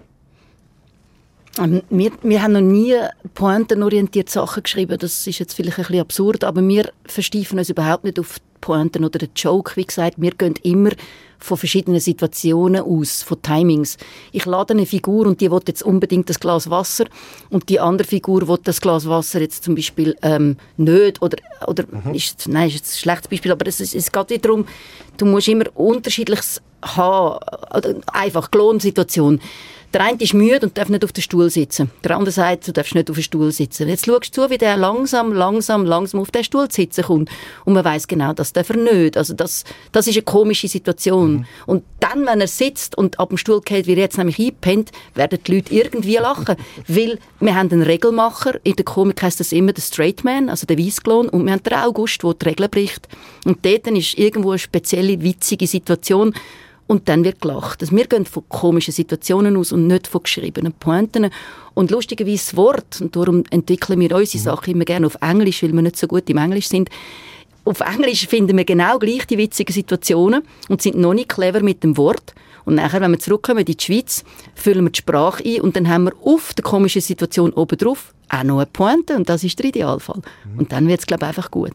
Wir, wir haben noch nie pointenorientiert Sachen geschrieben. Das ist jetzt vielleicht ein bisschen absurd, aber wir versteifen uns überhaupt nicht auf Pointen oder den Joke. Wie gesagt, wir gehen immer von verschiedenen Situationen aus, von Timings. Ich lade eine Figur und die will jetzt unbedingt das Glas Wasser und die andere Figur will das Glas Wasser jetzt zum Beispiel ähm, nicht oder, oder mhm. ist, nein, ist jetzt ein schlechtes Beispiel, aber es, es geht nicht darum, du musst immer Unterschiedliches haben, oder einfach Lohnsituation. Der eine ist müde und darf nicht auf den Stuhl sitzen. Der andere sagt, du darfst nicht auf den Stuhl sitzen. Jetzt schaust du zu, wie der langsam, langsam, langsam auf den Stuhl zu sitzen kommt. Und man weiss genau, das darf er nicht. Also das, das ist eine komische Situation. Mhm. Und dann, wenn er sitzt und ab dem Stuhl geht, wie er jetzt nämlich einpennt, werden die Leute irgendwie lachen. Weil wir haben einen Regelmacher. In der Komik heisst das immer der Straight Man, also der Weissklon. Und wir haben den August, der die Regeln bricht. Und dort ist irgendwo eine spezielle, witzige Situation. Und dann wird gelacht. Also wir gehen von komischen Situationen aus und nicht von geschriebenen Pointen. Und lustigerweise das Wort, und darum entwickeln wir unsere mhm. Sachen immer gerne auf Englisch, weil wir nicht so gut im Englisch sind. Auf Englisch finden wir genau gleich die witzigen Situationen und sind noch nicht clever mit dem Wort. Und nachher, wenn wir zurückkommen in die Schweiz, füllen wir die Sprache ein und dann haben wir auf der komischen Situation oben drauf auch noch eine Pointe und das ist der Idealfall. Mhm. Und dann wird es, glaube ich, einfach gut.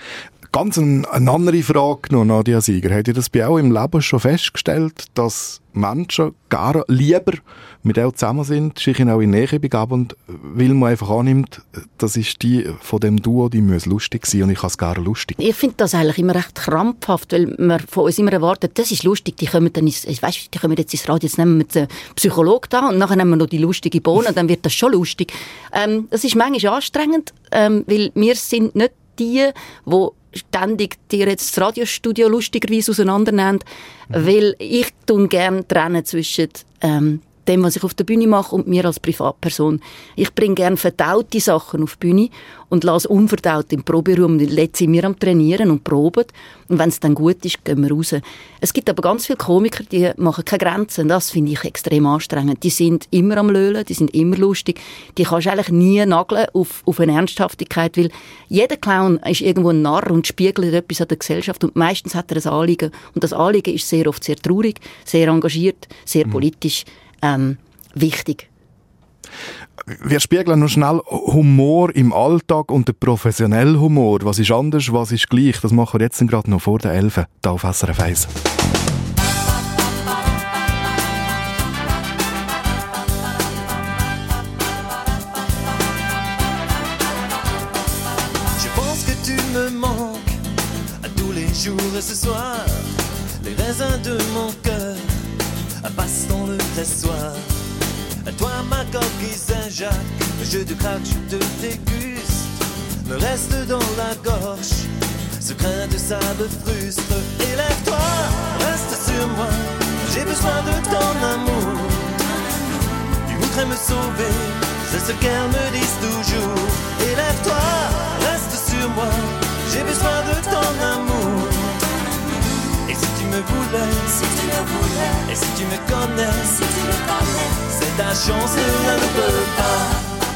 Ganz eine, eine andere Frage noch, Nadia Sieger. Habt ihr das bei euch im Leben schon festgestellt, dass Menschen gar lieber mit euch zusammen sind, sich in eure Nähe begeben und weil man einfach annimmt, das ist die von dem Duo, die muss lustig sein und ich habe es gar lustig. Ich finde das eigentlich immer recht krampfhaft, weil man von uns immer erwartet, das ist lustig, die kommen, dann ins, weißt, die kommen jetzt ins Radio, jetzt nehmen wir den Psychologen da und nachher nehmen wir noch die lustige Bohne, dann wird das schon lustig. Ähm, das ist manchmal anstrengend, ähm, weil wir sind nicht die, die ständig dir jetzt das Radiostudio lustigerweise auseinandernehmen, mhm. weil ich tun gerne trennen zwischen ähm, dem, was ich auf der Bühne mache und mir als Privatperson. Ich bringe gerne verdaute Sachen auf die Bühne und lasse unverdaut im Proberaum. Jetzt sind wir am Trainieren und proben. Und wenn es dann gut ist, gehen wir raus. Es gibt aber ganz viele Komiker, die machen keine Grenzen. Das finde ich extrem anstrengend. Die sind immer am Löhlen, die sind immer lustig. Die kannst du eigentlich nie nageln auf, auf eine Ernsthaftigkeit, weil jeder Clown ist irgendwo ein Narr und spiegelt etwas an der Gesellschaft und meistens hat er ein Anliegen. Und das Anliegen ist sehr oft sehr traurig, sehr engagiert, sehr mhm. politisch. Ähm, wichtig. Wir spiegeln noch schnell Humor im Alltag und den professionellen Humor. Was ist anders, was ist gleich? Das machen wir jetzt gerade noch vor der elf hier auf S R F eins. Je pense que tu me manques à tous les jours et ce soir les raisins de mon cœur passe dans le pressoir. Toi, ma coquille Saint-Jacques, je te craque, je te déguste. Me reste dans la gorge, ce grain de sable frustre. Élève-toi, reste sur moi, j'ai besoin de ton amour. Tu voudrais me sauver, c'est ce qu'elles me disent toujours. Élève-toi, reste sur moi, j'ai besoin de ton amour. Et si tu me voulais, si tu me voulais, et si tu me connais, si tu me connais, c'est ta chance, elle ne peut pas.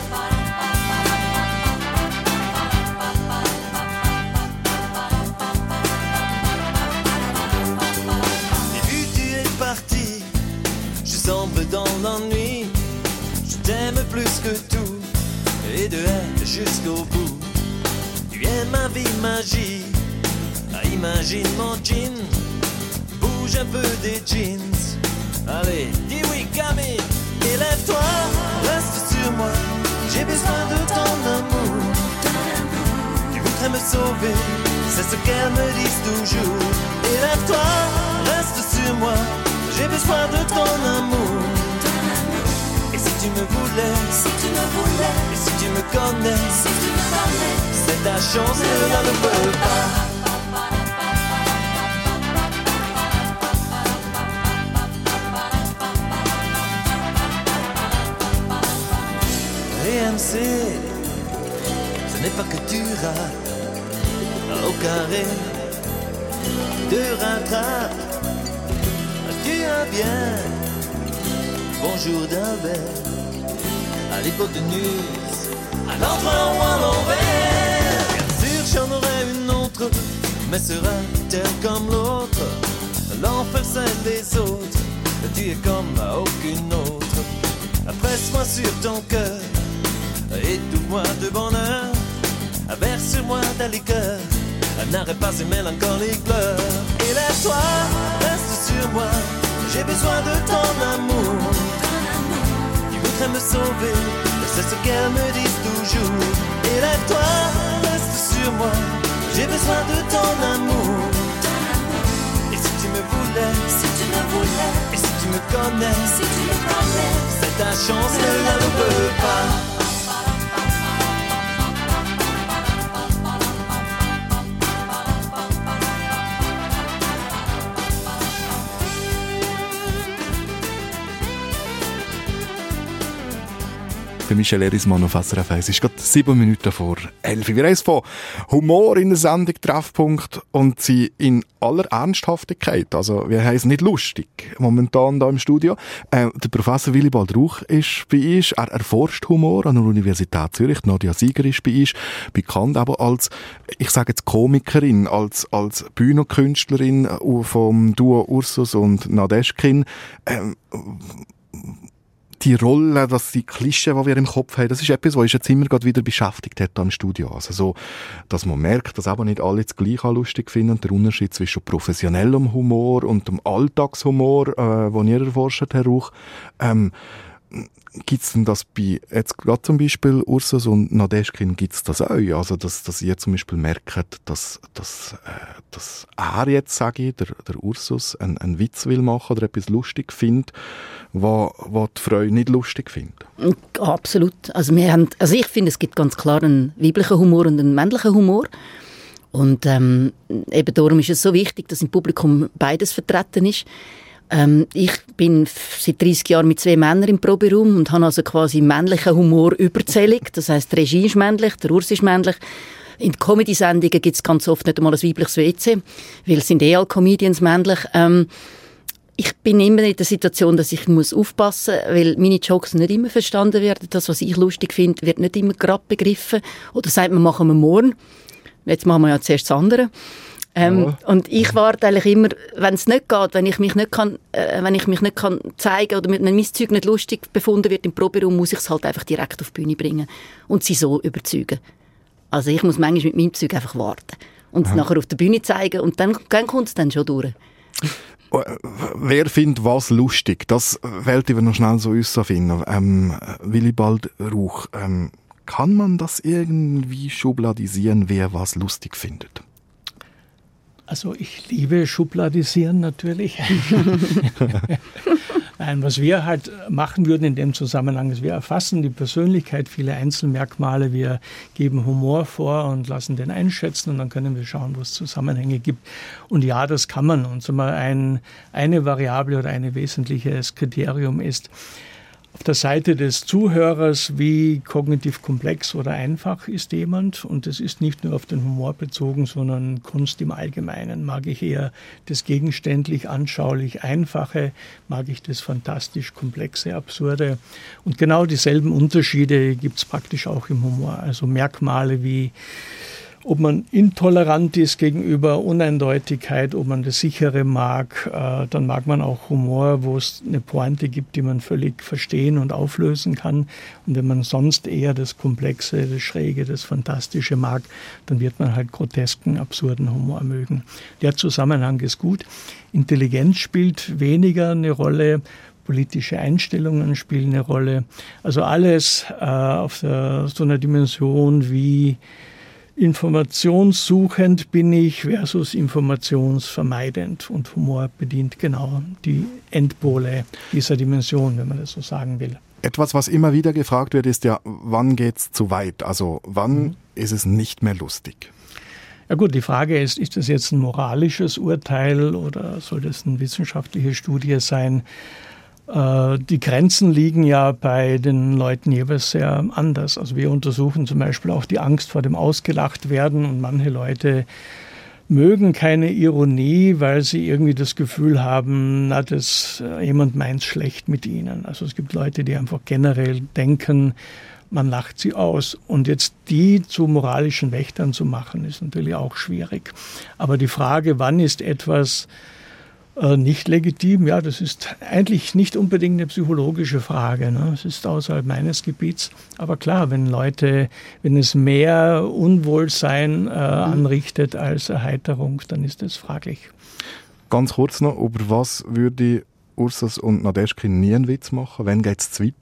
Et vu tu es parti, je sombre dans l'ennui. Je t'aime plus que tout, et de elle jusqu'au bout. Tu es ma vie magie. Imagine mon jean, bouge un peu des jeans. Allez, dis oui Camille, élève-toi, reste sur moi. J'ai besoin de ton amour. Tu voudrais me sauver, c'est c'est ce qu'elles me disent toujours. Et lève-toi, reste sur moi, j'ai besoin de ton amour. Et si tu me voulais, si tu me voulais, et si tu me connais, si tu me connais, c'est ta chance, ne la ne veux pas. Et M C, ce n'est pas que tu rates au carré, de rattrape, tu as bien. Bonjour d'Albert, à l'hypoténuse, à l'endroit ou à l'envers. Bien sûr j'en aurai une autre, mais sera-t-elle comme l'autre? L'enfer c'est des autres, tu es comme aucune autre. Presse-moi sur ton cœur, étouffe-moi de bonheur, verse sur moi ta liqueur, n'arrête pas ces mélancoliques pleurs. Et lève-toi, reste sur moi, j'ai besoin de ton amour. Tu voudrais me sauver, c'est ce qu'elles me disent toujours. Et lève-toi, reste sur moi, j'ai besoin de ton amour. Et si tu me voulais, si tu me voulais, et si tu me connais, si tu me connais, c'est ta chance, ne la loupe pas. Der Michel Erismann auf S R F eins. Es ist gerade sieben Minuten vor elf. Wir haben von Humor in der Sendung Treffpunkt und sie in aller Ernsthaftigkeit. Also, wir haben es nicht lustig momentan da im Studio. Äh, der Professor Willibald Rauch ist bei uns. Er erforscht Humor an der Universität Zürich. Nadia Sieger ist bei uns. Bekannt aber als, ich sage jetzt Komikerin, als, als Bühnenkünstlerin vom Duo Ursus und Nadeschkin. Ähm, Die Rolle, dass die Klischee, die wir im Kopf haben, das ist etwas, was uns jetzt immer gerade wieder beschäftigt hat im Studio. Also so, dass man merkt, dass aber nicht alle das Gleiche lustig finden. Und der Unterschied zwischen professionellem Humor und dem Alltagshumor, äh, den ihr erforscht, Herr Rauch, ähm, gibt's denn das bei, jetzt gerade zum Beispiel Ursus und Nadeschkin, gibt's das auch? Also, dass, dass ihr zum Beispiel merkt, dass, dass, äh, dass er jetzt, sage ich, der, der Ursus, einen, einen Witz will machen oder etwas lustig findet, was, was die Frau nicht lustig findet? Absolut. Also, wir haben, also ich finde, es gibt ganz klar einen weiblichen Humor und einen männlichen Humor. Und ähm, eben darum ist es so wichtig, dass im Publikum beides vertreten ist. Ähm, ich bin seit dreißig Jahren mit zwei Männern im Proberaum und habe also quasi männlichen Humor überzählig. Das heisst, die Regie ist männlich, der Urs ist männlich. In Comedy-Sendungen gibt es ganz oft nicht einmal ein weibliches W C, weil es sind eh alle Comedians männlich. Ähm, ich bin immer in der Situation, dass ich muss aufpassen muss, weil meine Jokes nicht immer verstanden werden. Das, was ich lustig finde, wird nicht immer gerade begriffen. Oder sagt man, machen wir morgen. Jetzt machen wir ja zuerst das andere. Ähm, ja. Und ich warte eigentlich immer, wenn es nicht geht, wenn ich mich nicht kann, äh, wenn ich mich nicht kann zeigen oder wenn mein Zeug nicht lustig befunden wird im Proberaum, muss ich es halt einfach direkt auf die Bühne bringen und sie so überzeugen. Also ich muss manchmal mit meinem Zeug einfach warten und es nachher auf der Bühne zeigen und dann, dann kommt es dann schon durch. Wer findet was lustig? Das wollte ich noch schnell so herausfinden. Ähm, Willibald Rauch, ähm, kann man das irgendwie schubladisieren, wer was lustig findet? Also ich liebe Schubladisieren natürlich. Nein, was wir halt machen würden in dem Zusammenhang ist, wir erfassen die Persönlichkeit, viele Einzelmerkmale, wir geben Humor vor und lassen den einschätzen und dann können wir schauen, wo es Zusammenhänge gibt. Und ja, das kann man. Und so ein, eine Variable oder ein wesentliches Kriterium ist, auf der Seite des Zuhörers, wie kognitiv komplex oder einfach ist jemand. Und das ist nicht nur auf den Humor bezogen, sondern Kunst im Allgemeinen. Mag ich eher das gegenständlich, anschaulich, einfache? Mag ich das fantastisch komplexe, absurde? Und genau dieselben Unterschiede gibt es praktisch auch im Humor. Also Merkmale wie, ob man intolerant ist gegenüber Uneindeutigkeit, ob man das Sichere mag, äh, dann mag man auch Humor, wo es eine Pointe gibt, die man völlig verstehen und auflösen kann. Und wenn man sonst eher das Komplexe, das Schräge, das Fantastische mag, dann wird man halt grotesken, absurden Humor mögen. Der Zusammenhang ist gut. Intelligenz spielt weniger eine Rolle. Politische Einstellungen spielen eine Rolle. Also alles äh, auf der, so einer Dimension wie informationssuchend bin ich versus informationsvermeidend. Und Humor bedient genau die Endpole dieser Dimension, wenn man das so sagen will. Etwas, was immer wieder gefragt wird, ist ja, wann geht's zu weit? Also wann mhm. ist es nicht mehr lustig? Ja gut, die Frage ist, ist das jetzt ein moralisches Urteil oder soll das eine wissenschaftliche Studie sein? Äh, die Grenzen liegen ja bei den Leuten jeweils sehr anders. Also wir untersuchen zum Beispiel auch die Angst vor dem Ausgelacht werden und manche Leute mögen keine Ironie, weil sie irgendwie das Gefühl haben, na, das, äh, jemand meint schlecht mit ihnen. Also es gibt Leute, die einfach generell denken, man lacht sie aus. Und jetzt die zu moralischen Wächtern zu machen, ist natürlich auch schwierig. Aber die Frage, wann ist etwas äh, nicht legitim, ja, das ist eigentlich nicht unbedingt eine psychologische Frage. Ne? Es ist außerhalb meines Gebiets. Aber klar, wenn Leute, wenn es mehr Unwohlsein äh, anrichtet als Erheiterung, dann ist das fraglich. Ganz kurz noch, über was würde Ursus und Nadeschkin nie einen Witz machen? Wann geht es zu weit?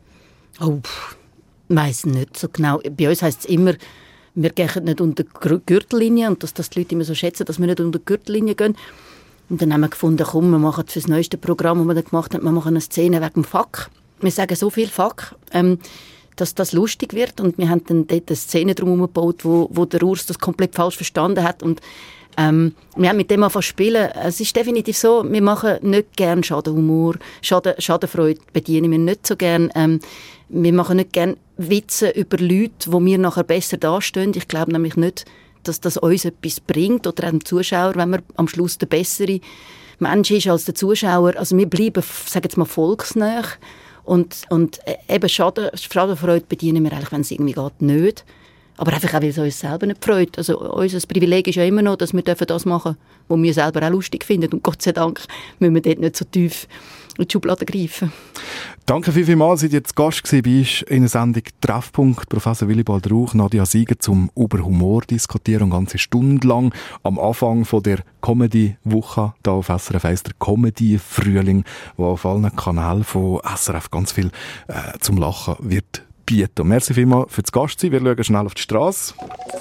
Oh, pff. Weiss nicht so genau. Bei uns heisst es immer, wir gehen nicht unter die Gürtellinie und dass das die Leute immer so schätzen, dass wir nicht unter die Gürtellinie gehen. Und dann haben wir gefunden, komm, wir machen für das neueste Programm, das wir dann gemacht haben, wir machen eine Szene wegen dem Fuck. Wir sagen so viel Fuck, ähm, dass das lustig wird. Und wir haben dann dort eine Szene drum gebaut, wo, wo der Urs das komplett falsch verstanden hat. Und ähm, wir haben mit dem angefangen zu spielen. Es ist definitiv so, wir machen nicht gerne Schadenhumor. Schaden, Schadenfreude bedienen wir nicht so gerne. Ähm, wir machen nicht gerne Witze über Leute, wo wir nachher besser dastehen. Ich glaube nämlich nicht, dass das uns etwas bringt oder dem Zuschauer, wenn man am Schluss der bessere Mensch ist als der Zuschauer. Also wir bleiben, sagen wir mal, volksnah. Und, und eben Schaden, Schadenfreude bedienen wir eigentlich, wenn es irgendwie geht, nicht. Aber einfach auch, weil es uns selber nicht freut. Also unser Privileg ist ja immer noch, dass wir das machen dürfen, was wir selber auch lustig finden. Und Gott sei Dank müssen wir dort nicht so tief in die Schublade greifen. Danke vielmals, dass ihr jetzt Gast warst in der Sendung «Treffpunkt». Professor Willibald Rauch, Nadia Sieger zum über Humor diskutieren, eine ganze Stunde lang. Am Anfang von der Comedy-Woche hier auf S R F eins, der Comedy-Frühling, wo auf allen Kanälen von S R F ganz viel äh, zum Lachen wird bieten. Merci vielmals für das Gastsein. Wir schauen schnell auf die Straße.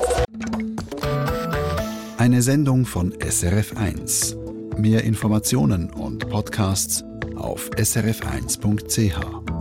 Eine Sendung von S R F eins. Mehr Informationen und Podcasts auf s r f eins punkt c h.